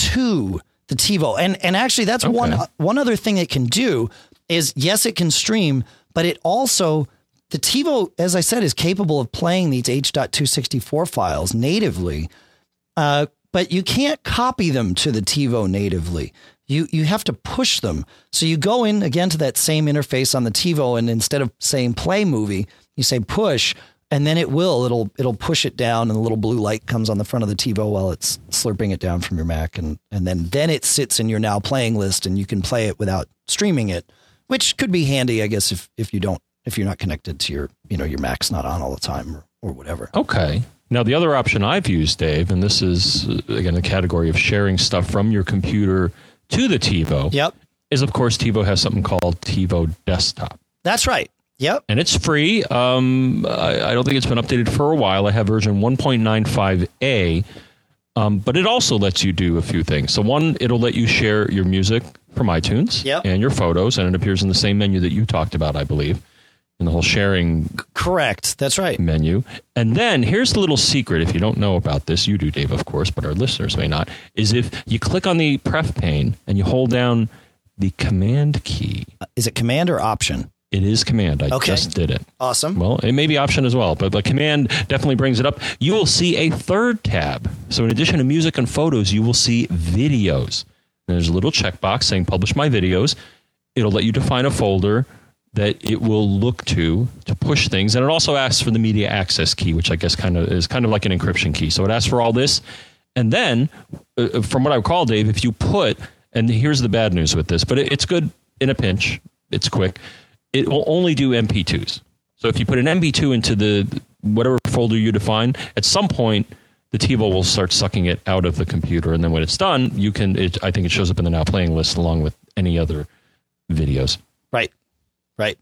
to the TiVo. And, and actually that's okay. one, one other thing it can do is, yes, it can stream, but it also, the TiVo, as I said, is capable of playing these H two sixty-four files natively, uh, but you can't copy them to the TiVo natively. You you have to push them. So you go in, again, to that same interface on the TiVo, and instead of saying play movie, you say push, and then it will. It'll it'll push it down, and the little blue light comes on the front of the TiVo while it's slurping it down from your Mac, and, and then, then it sits in your now playing list, and you can play it without streaming it. Which could be handy, I guess, if, if you don't, if you're not connected to your, you know, your Mac's not on all the time or, or whatever.
Okay. Now, the other option I've used, Dave, and this is, again, the category of sharing stuff from your computer to the TiVo.
Yep.
Is, of course, TiVo has something called TiVo Desktop.
That's right. Yep.
And it's free. Um, I, I don't think it's been updated for a while. I have version one point nine five A. Um, but it also lets you do a few things. So one, it'll let you share your music from iTunes
yep.
and your photos, and it appears in the same menu that you talked about, I believe, in the whole sharing.
Correct. That's right.
Menu. And then here's the little secret. If you don't know about this, you do, Dave, of course, but our listeners may not, is if you click on the pref pane and you hold down the command key.
Uh, is it command or option?
It is command. I
okay.
just did it.
Awesome.
Well, it may be option as well, but, but command definitely brings it up. You will see a third tab. So in addition to music and photos, you will see videos. And there's a little checkbox saying publish my videos. It'll let you define a folder that it will look to to push things. And it also asks for the media access key, which I guess kind of is kind of like an encryption key. So it asks for all this. And then, uh, from what I recall, Dave, if you put, and here's the bad news with this, but it, it's good in a pinch. It's quick. It will only do M P twos. So if you put an M P two into the whatever folder you define, at some point, the TiVo will start sucking it out of the computer. And then when it's done, you can, it, I think it shows up in the now playing list along with any other videos.
Right. Right.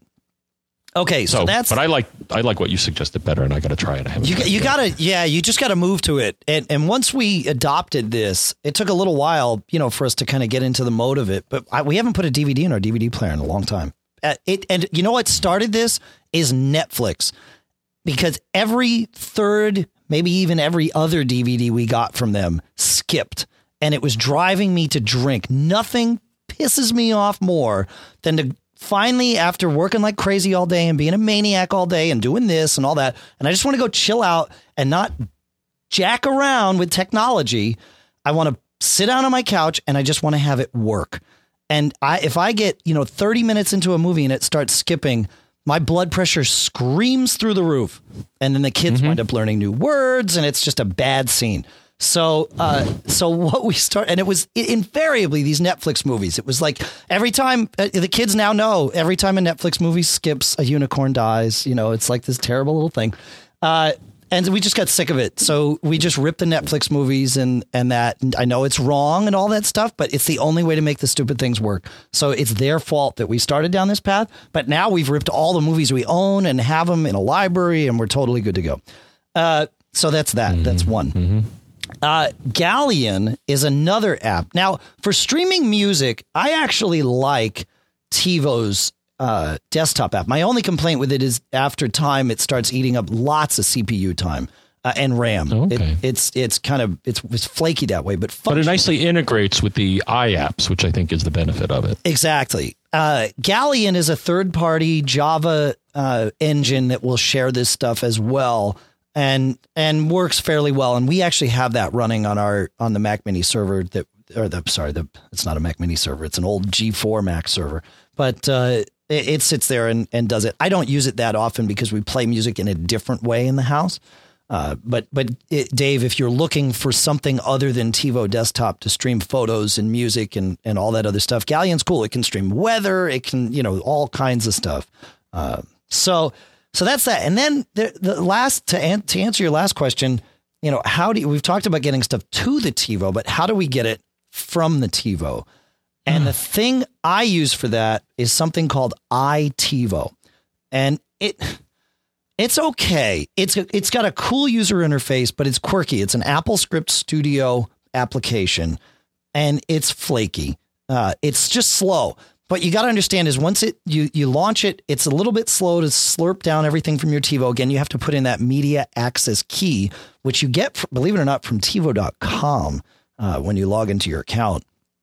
Okay. So,
so
that's,
but I like, I like what you suggested better, and I got to try it. I haven't
you, you gotta, yeah, you just got to move to it. And, and once we adopted this, it took a little while, you know, for us to kind of get into the mode of it, but I, we haven't put a D V D in our D V D player in a long time. Uh, it, and you know what started this is Netflix, because every third, maybe even every other D V D we got from them skipped, and it was driving me to drink. Nothing pisses me off more than to finally, after working like crazy all day and being a maniac all day and doing this and all that, and I just want to go chill out and not jack around with technology. I want to sit down on my couch and I just want to have it work. And I, if I get, you know, thirty minutes into a movie and it starts skipping, my blood pressure screams through the roof. And then the kids mm-hmm. wind up learning new words, and it's just a bad scene. So, uh, so what we start, and it was invariably these Netflix movies. It was like every time uh, the kids now know every time a Netflix movie skips, a unicorn dies. You know, it's like this terrible little thing. Uh, And we just got sick of it. So we just ripped the Netflix movies and, and that. And I know it's wrong and all that stuff, but it's the only way to make the stupid things work. So it's their fault that we started down this path. But now we've ripped all the movies we own and have them in a library, and we're totally good to go. Uh, so that's that. Mm-hmm. That's one. Mm-hmm. Uh, Galleon is another app. Now, for streaming music, I actually like TiVo's Uh, desktop app. My only complaint with it is after time, it starts eating up lots of C P U time uh, and RAM.
Okay.
It, it's it's kind of it's, it's flaky that way, but
but it nicely integrates with the iApps, which I think is the benefit of it.
Exactly. Uh, Galleon is a third-party Java uh, engine that will share this stuff as well, and and works fairly well. And we actually have that running on our on the Mac Mini server that or the sorry the it's not a Mac Mini server, it's an old G four Mac server, but. Uh, It sits there and, and does it. I don't use it that often because we play music in a different way in the house. Uh, but but it, Dave, if you're looking for something other than TiVo Desktop to stream photos and music and, and all that other stuff, Galleon's cool. It can stream weather. It can, you know, all kinds of stuff. Uh, so so that's that. And then the, the last to, an, to answer your last question, you know, how do you, we've talked about getting stuff to the TiVo, but how do we get it from the TiVo? And mm. the thing I use for that is something called iTivo, and it. It's okay. It's it's got a cool user interface, but it's quirky. It's an Apple Script Studio application, and it's flaky. Uh, it's just slow. But you got to understand is once it you you launch it, it's a little bit slow to slurp down everything from your TiVo. Again, you have to put in that media access key, which you get, believe it or not, from TiVo dot com uh, when you log into your account.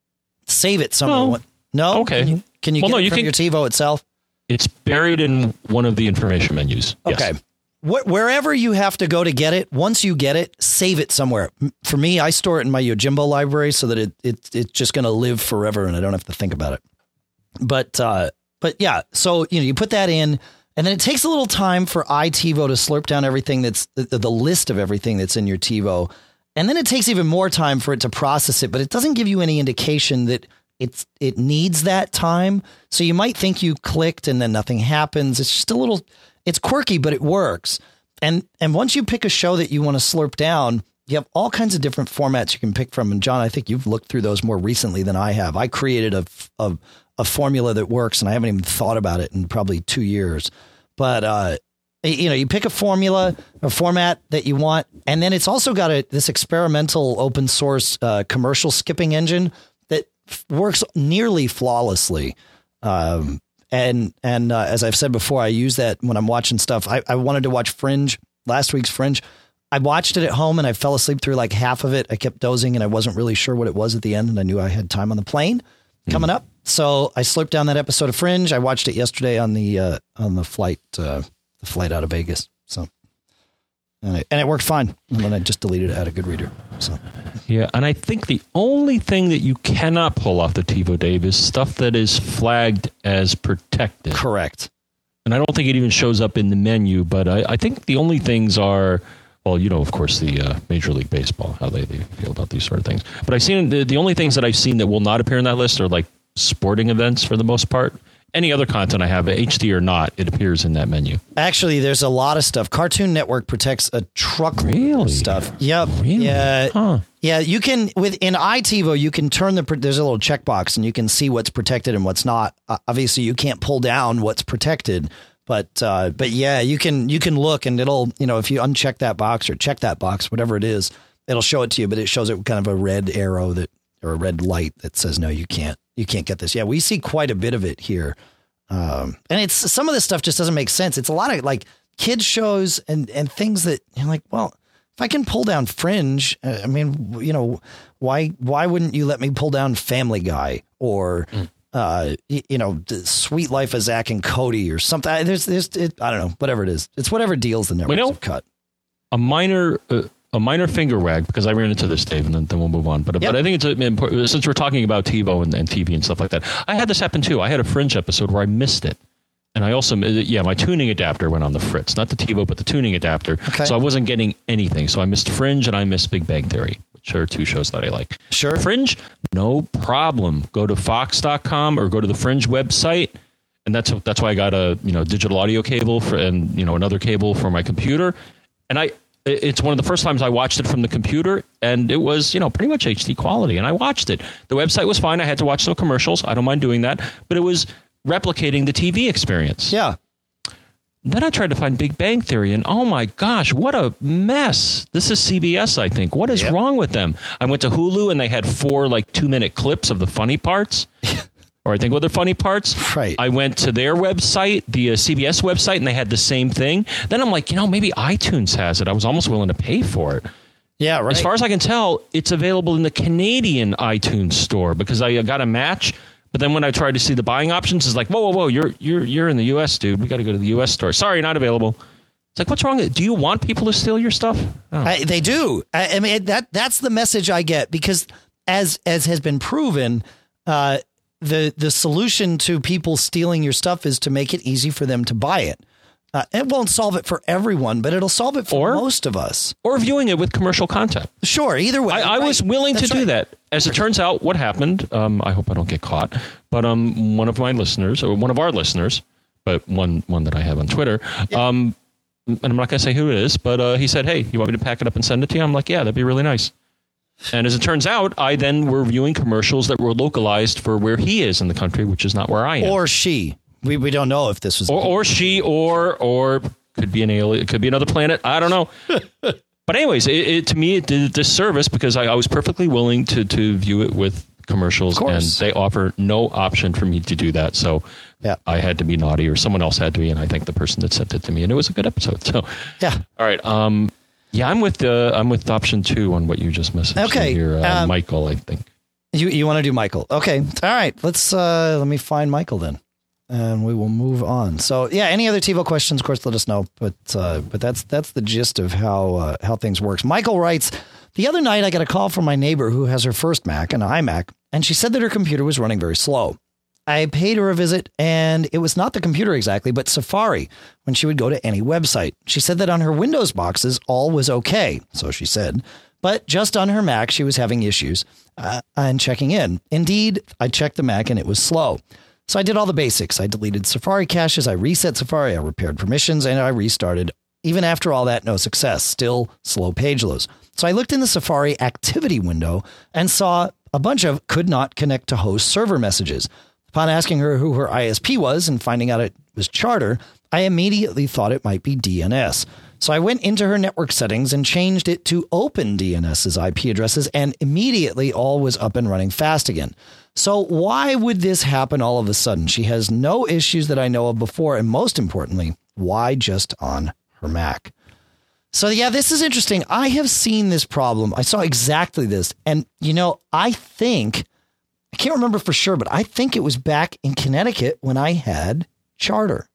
Save it somewhere. No, no?
Okay.
Can you, can you
well,
get
no,
it
you
from
can,
your TiVo itself?
It's buried in one of the information menus.
Okay.
Yes.
Wh- wherever you have to go to get it, once you get it, save it somewhere. For me, I store it in my Yojimbo library so that it, it it's just going to live forever and I don't have to think about it. But uh, but yeah, so you know you put that in, and then it takes a little time for iTivo to slurp down everything that's the, the list of everything that's in your TiVo, and then it takes even more time for it to process it. But it doesn't give you any indication that it's it needs that time. So you might think you clicked and then nothing happens. It's just a little. It's quirky, but it works. And and once you pick a show that you want to slurp down, you have all kinds of different formats you can pick from. And John, I think you've looked through those more recently than I have. I created a a, a formula that works, and I haven't even thought about it in probably two years. But uh, you know, you pick a formula, a format that you want, and then it's also got a this experimental open source uh, commercial skipping engine that f- works nearly flawlessly. Um, And and uh, as I've said before, I use that when I'm watching stuff. I, I wanted to watch Fringe, last week's Fringe. I watched it at home and I fell asleep through like half of it. I kept dozing and I wasn't really sure what it was at the end. And I knew I had time on the plane mm. coming up. So I slurped down that episode of Fringe. I watched it yesterday on the uh, on the flight, uh, the flight out of Vegas. So and it, and it worked fine. And then I just deleted it out of Goodreader. So
yeah, and I think the only thing that you cannot pull off the TiVo, Dave, is stuff that is flagged as protected.
Correct.
And I don't think it even shows up in the menu, but I, I think the only things are, well, you know, of course, the uh, Major League Baseball, how they, they feel about these sort of things. But I've seen the, the only things that I've seen that will not appear in that list are like sporting events for the most part. Any other content I have, H D or not, it appears in that menu.
Actually, there's a lot of stuff. Cartoon Network protects a truckload
really?
of stuff. Yep.
Really?
Yeah.
Huh.
Yeah. You can within iTivo, you can turn the there's a little checkbox and you can see what's protected and what's not. Uh, obviously, you can't pull down what's protected, but uh, but yeah, you can you can look and it'll you know if you uncheck that box or check that box, whatever it is, it'll show it to you. But it shows it kind of a red arrow that or a red light that says no, you can't you can't get this. Yeah, we see quite a bit of it here. Um, and it's some of this stuff just doesn't make sense. It's a lot of like kids shows and, and things that you're like, well, if I can pull down Fringe, uh, I mean, you know, why, why wouldn't you let me pull down Family Guy or, mm. uh, you, you know, the Sweet Life of Zach and Cody or something. There's, there's, it, I don't know, whatever it is. It's whatever deals the networks have cut.
A minor, uh, a minor finger wag, because I ran into this, Dave, and then, then we'll move on. But, yep. but I think it's important, since we're talking about TiVo and, and T V and stuff like that. I had this happen too. I had a Fringe episode where I missed it. And I also, yeah, my tuning adapter went on the fritz. Not the TiVo, but the tuning adapter. Okay. So I wasn't getting anything. So I missed Fringe and I missed Big Bang Theory, which are two shows that I like.
Sure.
Fringe, no problem. Go to fox dot com or go to the Fringe website. And that's that's why I got a you know digital audio cable for and you know another cable for my computer. And I it's one of the first times I watched it from the computer, and it was, you know, pretty much H D quality. And I watched it. The website was fine. I had to watch some commercials. I don't mind doing that. But it was replicating the T V experience.
Yeah.
Then I tried to find Big Bang Theory, and oh my gosh, what a mess. This is C B S, I think. What is yep. wrong with them? I went to Hulu, and they had four, like, two-minute clips of the funny parts. Or I think what the funny parts.
Right.
I went to their website, the uh, C B S website, and they had the same thing. Then I'm like, you know, maybe iTunes has it. I was almost willing to pay for it.
Yeah, right.
As far as I can tell, it's available in the Canadian iTunes store because I got a match. But then when I tried to see the buying options, it's like, whoa, whoa, whoa, you're you're you're in the U S, dude. We got to go to the U S store. Sorry, not available. It's like, what's wrong? Do you want people to steal your stuff? Oh.
I, they do. I, I mean, that that's the message I get because, as as has been proven, uh, the the solution to people stealing your stuff is to make it easy for them to buy it. Uh, it won't solve it for everyone, but it'll solve it for
Or-
most of us.
Or viewing it with commercial content.
Sure, either way.
I, I
right.
was willing
That's
to do
right.
that. As it turns out, what happened, um, I hope I don't get caught, but um, one of my listeners, or one of our listeners, but one one that I have on Twitter,
Yeah.
um, and I'm not going to say who it is, but uh, he said, hey, you want me to pack it up and send it to you? I'm like, yeah, that'd be really nice. And as it turns out, I then were viewing commercials that were localized for where he is in the country, which is not where I am.
Or she. We we don't know if this was.
Or, or she, or or could be an alien, it could be another planet. I don't know. But anyways, it, it, to me, it did a disservice because I, I was perfectly willing to, to view it with commercials,
Of
and
course.
they offer no option for me to do that. So
Yeah.
I had to be naughty, or someone else had to be, and I thank the person that sent it to me, and it was a good episode. So
Yeah.
all right, um, yeah, I'm with uh, I'm with option two on what you just messaged
Okay,
me here, uh,
um,
Michael. I think.
You you want to do Michael? Okay. All right. Let's uh, let me find Michael then, and we will move on. So yeah, any other TiVo questions? Of course, let us know. But uh, but that's that's the gist of how uh, how things works. Michael writes, the other night I got a call from my neighbor who has her first Mac, an iMac, and she said that her computer was running very slow. I paid her a visit, and it was not the computer exactly, but Safari when she would go to any website. She said that on her Windows boxes, all was okay, so she said, but just on her Mac, she was having issues uh, and checking in. Indeed, I checked the Mac, and it was slow. So I did all the basics. I deleted Safari caches, I reset Safari, I repaired permissions, and I restarted. Even after all that, no success. Still slow page loads. So I looked in the Safari activity window and saw a bunch of could not connect to host server messages. Upon asking her who her I S P was and finding out it was Charter, I immediately thought it might be D N S. So I went into her network settings and changed it to OpenDNS's I P addresses, and immediately all was up and running fast again. So why would this happen all of a sudden? She has no issues that I know of before, and most importantly, why just on her Mac? So yeah, this is interesting. I have seen this problem. I saw exactly this. And, you know, I think, I can't remember for sure, but I think it was back in Connecticut when I had Charter.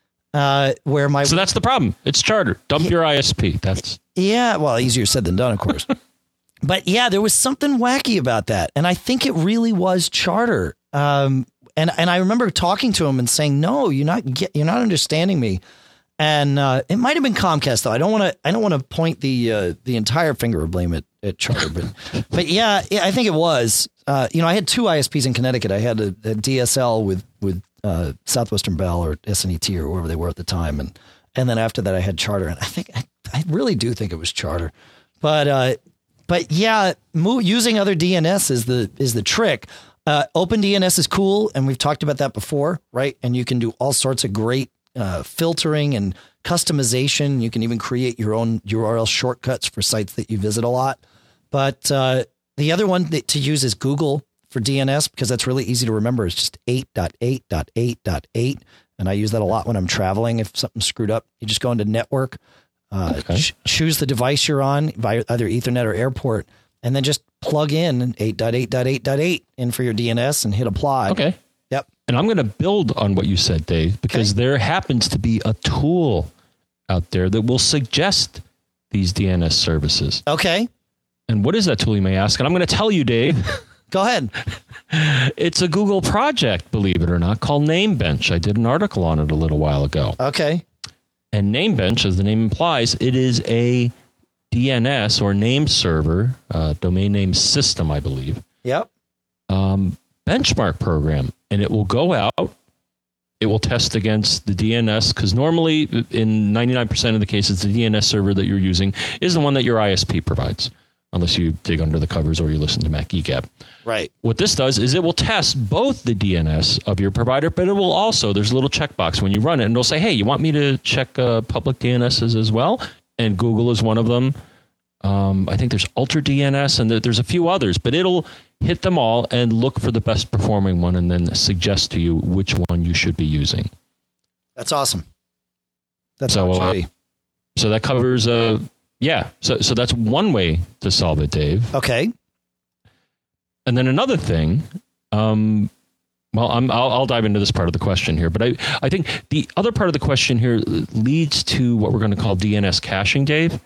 Uh, where my
So that's the problem. It's Charter. Dump your I S P. That's
yeah, well, easier said than done, of course. But yeah, there was something wacky about that, and I think it really was Charter. Um, and and I remember talking to him and saying, "No, you're not get, you're not understanding me." And uh, it might have been Comcast, though. I don't want to I don't want to point the uh, the entire finger of blame at, at Charter, but but yeah, yeah, I think it was. Uh, you know, I had two I S Ps in Connecticut. I had a, a D S L with with uh, Southwestern Bell or S N E T or whoever they were at the time, and and then after that, I had Charter. And I think I, I really do think it was Charter, but uh, but yeah, mo- using other D N S is the is the trick. Uh, OpenDNS is cool, and we've talked about that before, right? And you can do all sorts of great uh, filtering and customization. You can even create your own U R L shortcuts for sites that you visit a lot. But uh, the other one that to use is Google for D N S, because that's really easy to remember. It's just eight dot eight dot eight dot eight. And I use that a lot when I'm traveling. If something's screwed up, you just go into network, uh,
Okay.
ch- choose the device you're on via either Ethernet or airport, and then just plug in eight dot eight dot eight dot eight in for your D N S and hit apply.
okay.
Yep.
And I'm going to build on what you said, Dave, because
Okay.
there happens to be a tool out there that will suggest these D N S services.
Okay.
And what is that tool, you may ask? And I'm going to tell you, Dave.
Go ahead.
It's a Google project, believe it or not, called Namebench. I did an article on it a little while ago.
Okay.
And Namebench, as the name implies, it is a D N S or name server, uh, domain name system, I believe,
Yep.
um, benchmark program. And it will go out. It will test against the D N S, because normally in ninety-nine percent of the cases, the D N S server that you're using is the one that your I S P provides, unless you dig under the covers or you listen to Mac Geek App.
Right.
What this does is it will test both the D N S of your provider, but it will also, there's a little checkbox when you run it, and it'll say, hey, you want me to check uh, public D N Ss as well? And Google is one of them. Um, I think there's Ultra D N S, and there- there's a few others, but it'll hit them all and look for the best performing one and then suggest to you which one you should be using.
That's awesome. That's
So, uh,
actually
So that covers, uh, yeah, so, so that's one way to solve it, Dave.
okay.
And then another thing, um, well, I'm, I'll, I'll dive into this part of the question here, but I, I think the other part of the question here leads to what we're going to call D N S caching, Dave.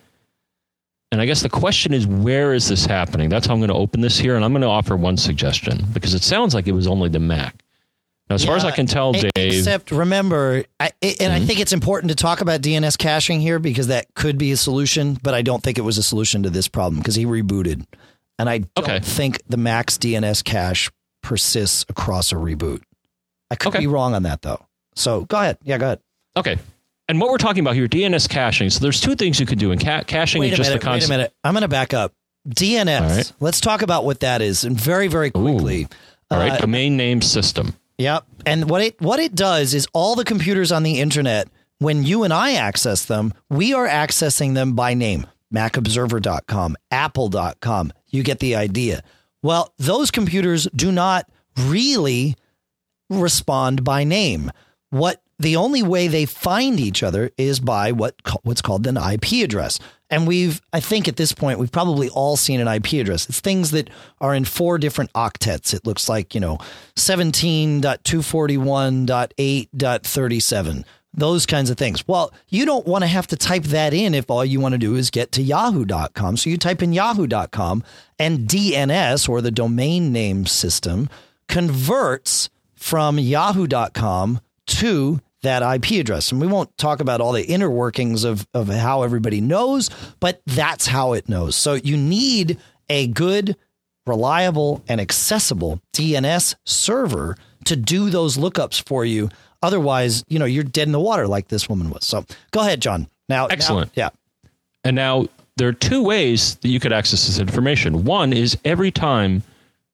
And I guess the question is, where is this happening? That's how I'm going to open this here, and I'm going to offer one suggestion, because it sounds like it was only the Mac. Now, as yeah, far as I can tell, Dave.
Except remember, I, and mm-hmm. I think it's important to talk about D N S caching here because that could be a solution, but I don't think it was a solution to this problem because he rebooted. And I don't okay. think the max D N S cache persists across a reboot. I could okay. be wrong on that, though. So go ahead. Yeah, go ahead.
Okay. And what we're talking about here, D N S caching. So there's two things you can do. And ca- caching
wait
is just
minute,
the concept.
Wait a minute. I'm going to back up. D N S. Right. Let's talk about what that is. And very, very quickly.
Ooh. All right. Uh, Domain name system.
Yep. And what it what it does is all the computers on the internet, when you and I access them, we are accessing them by name. Mac Observer dot com, Apple dot com. You get the idea. Well, those computers do not really respond by name. What the only way they find each other is by what what's called an I P address. And we've, I think at this point, we've probably all seen an I P address. It's things that are in four different octets. It looks like, you know, seventeen dot two forty-one dot eight dot thirty-seven, those kinds of things. Well, you don't want to have to type that in if all you want to do is get to yahoo dot com. So you type in yahoo dot com and D N S, or the domain name system, converts from yahoo dot com to that I P address. And we won't talk about all the inner workings of, of how everybody knows, but that's how it knows. So you need a good, reliable, and accessible D N S server to do those lookups for you. Otherwise, you know, you're dead in the water like this woman was. So go ahead, John. Now,
excellent.
Now, yeah.
And now there are two ways that you could access this information. One is every time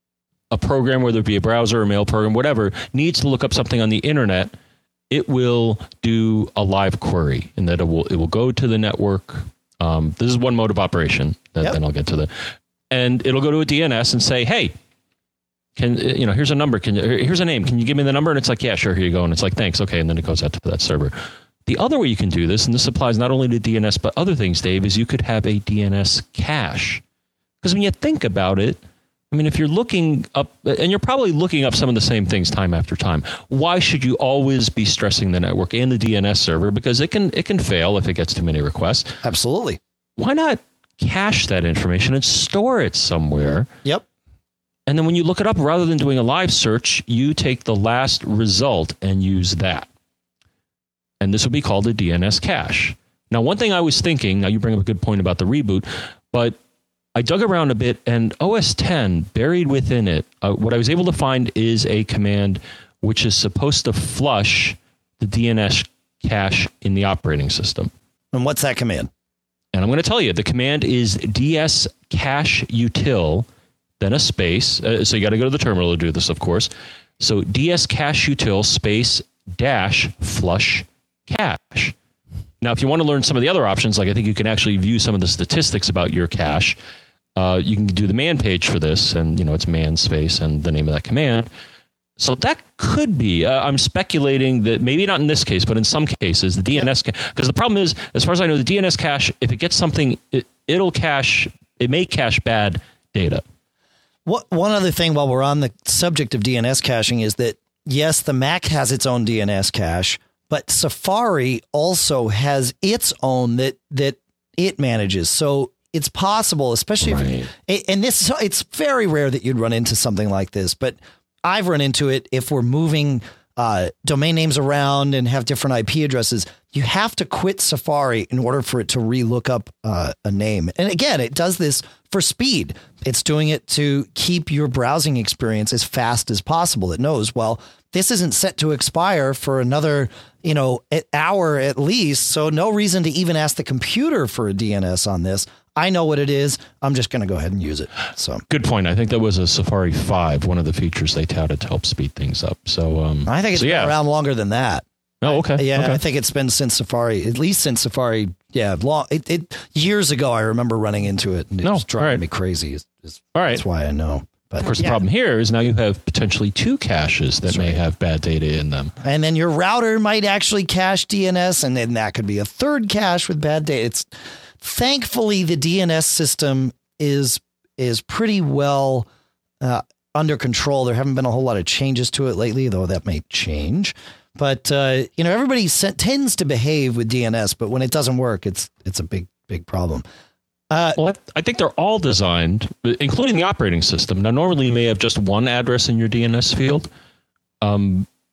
a program, whether it be a browser or mail program, whatever, needs to look up something on the internet, it will do a live query, and that it will it will go to the network. Um, this is one mode of operation. That, yep. Then I'll get to the, and it'll go to a D N S and say, "Hey, can you know? Here's a number. Can you, here's a name. Can you give me the number?" And it's like, "Yeah, sure. Here you go." And it's like, "Thanks, okay." And then it goes out to that server. The other way you can do this, and this applies not only to D N S but other things, Dave, is you could have a D N S cache. Because when you think about it, I mean, if you're looking up, and you're probably looking up some of the same things time after time, why should you always be stressing the network and the D N S server? Because it can it can fail if it gets too many requests.
Absolutely.
Why not cache that information and store it somewhere?
Yep.
And then when you look it up, rather than doing a live search, you take the last result and use that. And this would be called a D N S cache. Now, one thing I was thinking, now you bring up a good point about the reboot, but I dug around a bit, and O S ten, buried within it, uh, what I was able to find is a command which is supposed to flush the D N S cache in the operating system.
And what's that command?
And I'm going to tell you, the command is dscacheutil, then a space. Uh, so you got to go to the terminal to do this, of course. So dscacheutil space dash flush cache. Now, if you want to learn some of the other options, like I think you can actually view some of the statistics about your cache. Uh, you can do the man page for this, and you know it's man space and the name of that command. So that could be. Uh, I'm speculating that maybe not in this case, but in some cases, the D N S cache. Because the problem is, as far as I know, the D N S cache, if it gets something, it, it'll cache. It may cache bad data.
What one other thing while we're on the subject of D N S caching is that yes, the Mac has its own D N S cache, but Safari also has its own that that it manages. So it's possible, especially
right.
if, and this it's very rare that you'd run into something like this, but I've run into it if we're moving uh, domain names around and have different I P addresses. You have to quit Safari in order for it to re-look up uh, a name. And again, it does this for speed. It's doing it to keep your browsing experience as fast as possible. It knows, well, this isn't set to expire for another, you know, hour at least. So no reason to even ask the computer for a D N S on this. I know what it is. I'm just going to go ahead and use it. So
good point. I think that was a Safari five, one of the features they touted to help speed things up. So um,
I think it's
so,
been
yeah.
around longer than that.
Oh, okay.
I, yeah,
okay.
I think it's been since Safari, at least since Safari. Yeah, long. It, it years ago, I remember running into it, and it
no,
was driving
right.
me crazy. It's, it's,
all right.
That's why I know. But
of course,
yeah.
the problem here is now you have potentially two caches that
That's
may
right.
have bad data in them.
And then your router might actually cache D N S, and then that could be a third cache with bad data. It's thankfully the D N S system is is pretty well uh, under control. There haven't been a whole lot of changes to it lately, though that may change. But uh, you know, everybody tends to behave with D N S, but when it doesn't work, it's it's a big big problem. Uh,
well, I think they're all designed, including the operating system. Now, normally you may have just one address in your D N S field. Um,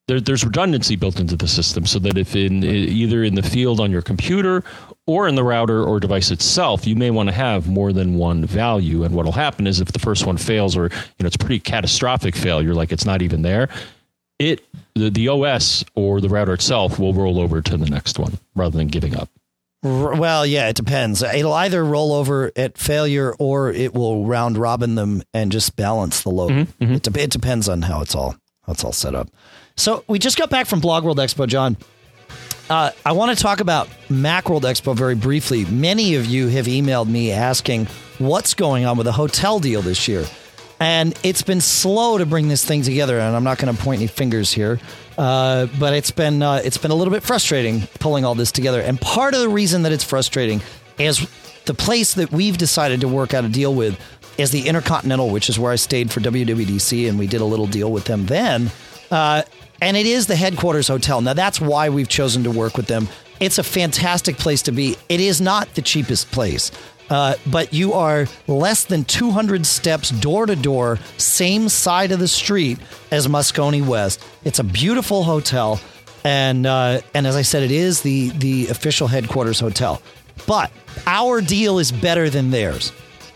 there, there's redundancy built into the system so that if in either in the field on your computer or in the router or device itself, you may want to have more than one value. And what will happen is if the first one fails, or you know it's a pretty catastrophic failure, like it's not even there, it the, the O S or the router itself will roll over to the next one rather than giving up.
Well, yeah, it depends. It'll either roll over at failure or it will round robin them and just balance the load. Mm-hmm, mm-hmm. It, de- it depends on how it's all how it's all set up. So we just got back from Blog World Expo, John. Uh, I want to talk about Macworld Expo very briefly. Many of you have emailed me asking what's going on with the hotel deal this year. And it's been slow to bring this thing together, and I'm not going to point any fingers here, uh, but it's been uh, it's been a little bit frustrating pulling all this together. And part of the reason that it's frustrating is the place that we've decided to work out a deal with is the Intercontinental, which is where I stayed for W W D C, and we did a little deal with them then. Uh, and it is the headquarters hotel. Now, that's why we've chosen to work with them. It's a fantastic place to be. It is not the cheapest place. Uh, but you are less than two hundred steps door to door, same side of the street as Moscone West. It's a beautiful hotel. And uh, and as I said, it is the, the official headquarters hotel. But our deal is better than theirs.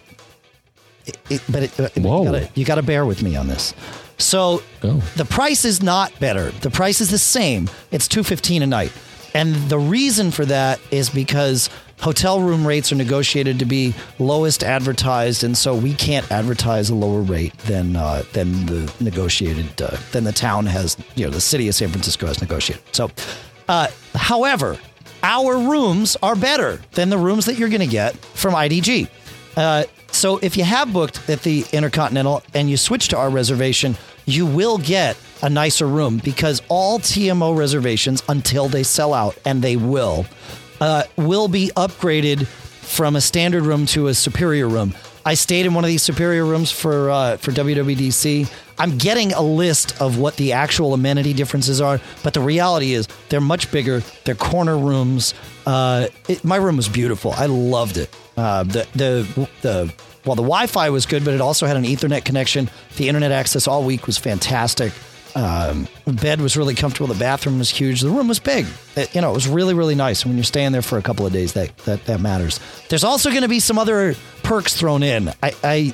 It, it, but it, uh, you gotta, you gotta bear with me on this. So oh. the price is not better. The price is the same. It's two hundred fifteen dollars a night. And the reason for that is because hotel room rates are negotiated to be lowest advertised, and so we can't advertise a lower rate than uh, than the negotiated uh, than the town has. You know, the city of San Francisco has negotiated. So, uh, however, our rooms are better than the rooms that you're going to get from I D G. Uh, so, if you have booked at the Intercontinental and you switch to our reservation, you will get a nicer room because all T M O reservations, until they sell out, and they will, uh, will be upgraded from a standard room to a superior room. I stayed in one of these superior rooms for uh, for W W D C. I'm getting a list of what the actual amenity differences are, but the reality is they're much bigger. They're corner rooms. Uh, it, my room was beautiful. I loved it. Uh, the the the well, the Wi-Fi was good, but it also had an Ethernet connection. The internet access all week was fantastic. Um, the bed was really comfortable. The bathroom was huge. The room was big. It, you know, it was really, really nice. When you're staying there for a couple of days, that that, that matters. There's also going to be some other perks thrown in. I, I,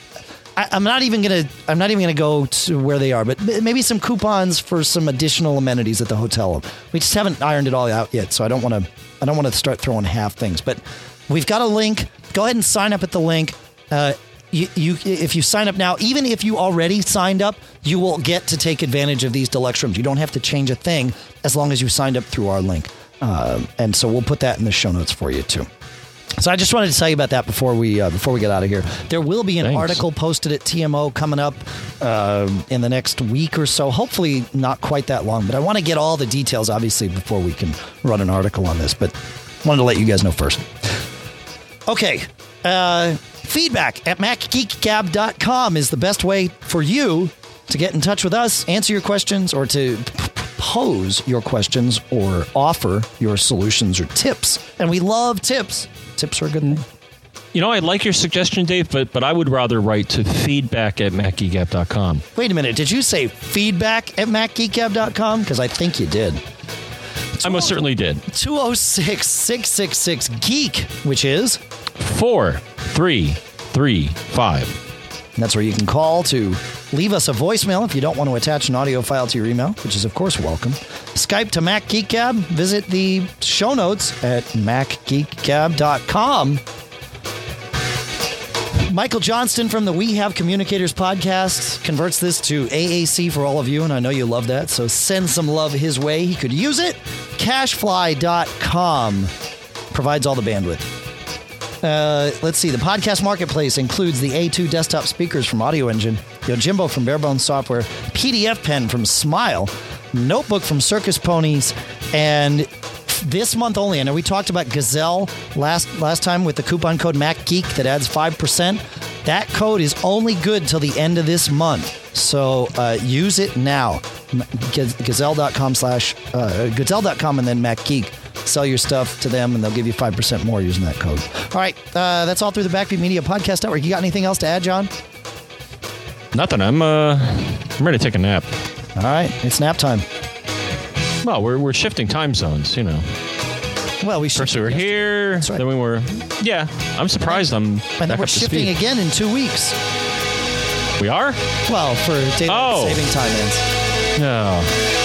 I I'm not even gonna I'm not even gonna go to where they are, but maybe some coupons for some additional amenities at the hotel. We just haven't ironed it all out yet, so I don't want to I don't want to start throwing half things. But we've got a link. Go ahead and sign up at the link. Uh, You, you, if you sign up now, even if you already signed up, you will get to take advantage of these deluxe rooms. You don't have to change a thing as long as you signed up through our link. Uh, and so we'll put that in the show notes for you too. So I just wanted to tell you about that before we uh, before we get out of here. There will be an Thanks. article posted at T M O coming up uh, in the next week or so. Hopefully not quite that long, but I want to get all the details, obviously, before we can run an article on this. But wanted to let you guys know first. Okay. Uh... Feedback at mac geek gab dot com is the best way for you to get in touch with us, answer your questions, or to pose your questions or offer your solutions or tips. And we love tips. Tips are a good thing.
You know, I like your suggestion, Dave, but but I would rather write to feedback at mac geek gab dot com.
Wait a minute. Did you say feedback at mac geek gab dot com? Because I think you did.
I most certainly did.
two oh six, six six six, geek, which is
four three three five.
And that's where you can call to leave us a voicemail if you don't want to attach an audio file to your email, which is, of course, welcome. Skype to Mac Geek Gab. Visit the show notes at mac geek gab dot com. Michael Johnston from the We Have Communicators podcast converts this to A A C for all of you, and I know you love that, so send some love his way. He could use it. cashfly dot com provides all the bandwidth. Uh, let's see. The podcast marketplace includes the A two desktop speakers from Audio Engine, Yojimbo from Barebones Software, P D F Pen from Smile, Notebook from Circus Ponies, and this month only, I know we talked about Gazelle last last time with the coupon code MacGeek that adds five percent. That code is only good till the end of this month. So uh, use it now. Gazelle dot com slash uh, Gazelle dot com and then MacGeek. Sell your stuff to them, and they'll give you five percent more using that code. All right, uh, that's all through the Backbeat Media Podcast Network. You got anything else to add, John?
Nothing. I'm, uh, I'm ready to take a nap.
All right, it's nap time.
Well, we're we're shifting time zones, you know.
Well, we
First
shifted
we were
yesterday.
here,
That's right.
then we were. Yeah, I'm surprised I'm
And
back
then we're
up to
shifting
speed.
again in two weeks.
We are?
Well, for daylight
Oh.
saving time ends.
No.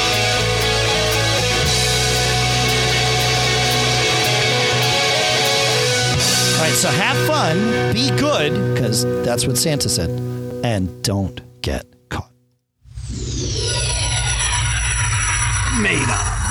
All right, so have fun, be good, because that's what Santa said, and don't get caught.
Made up.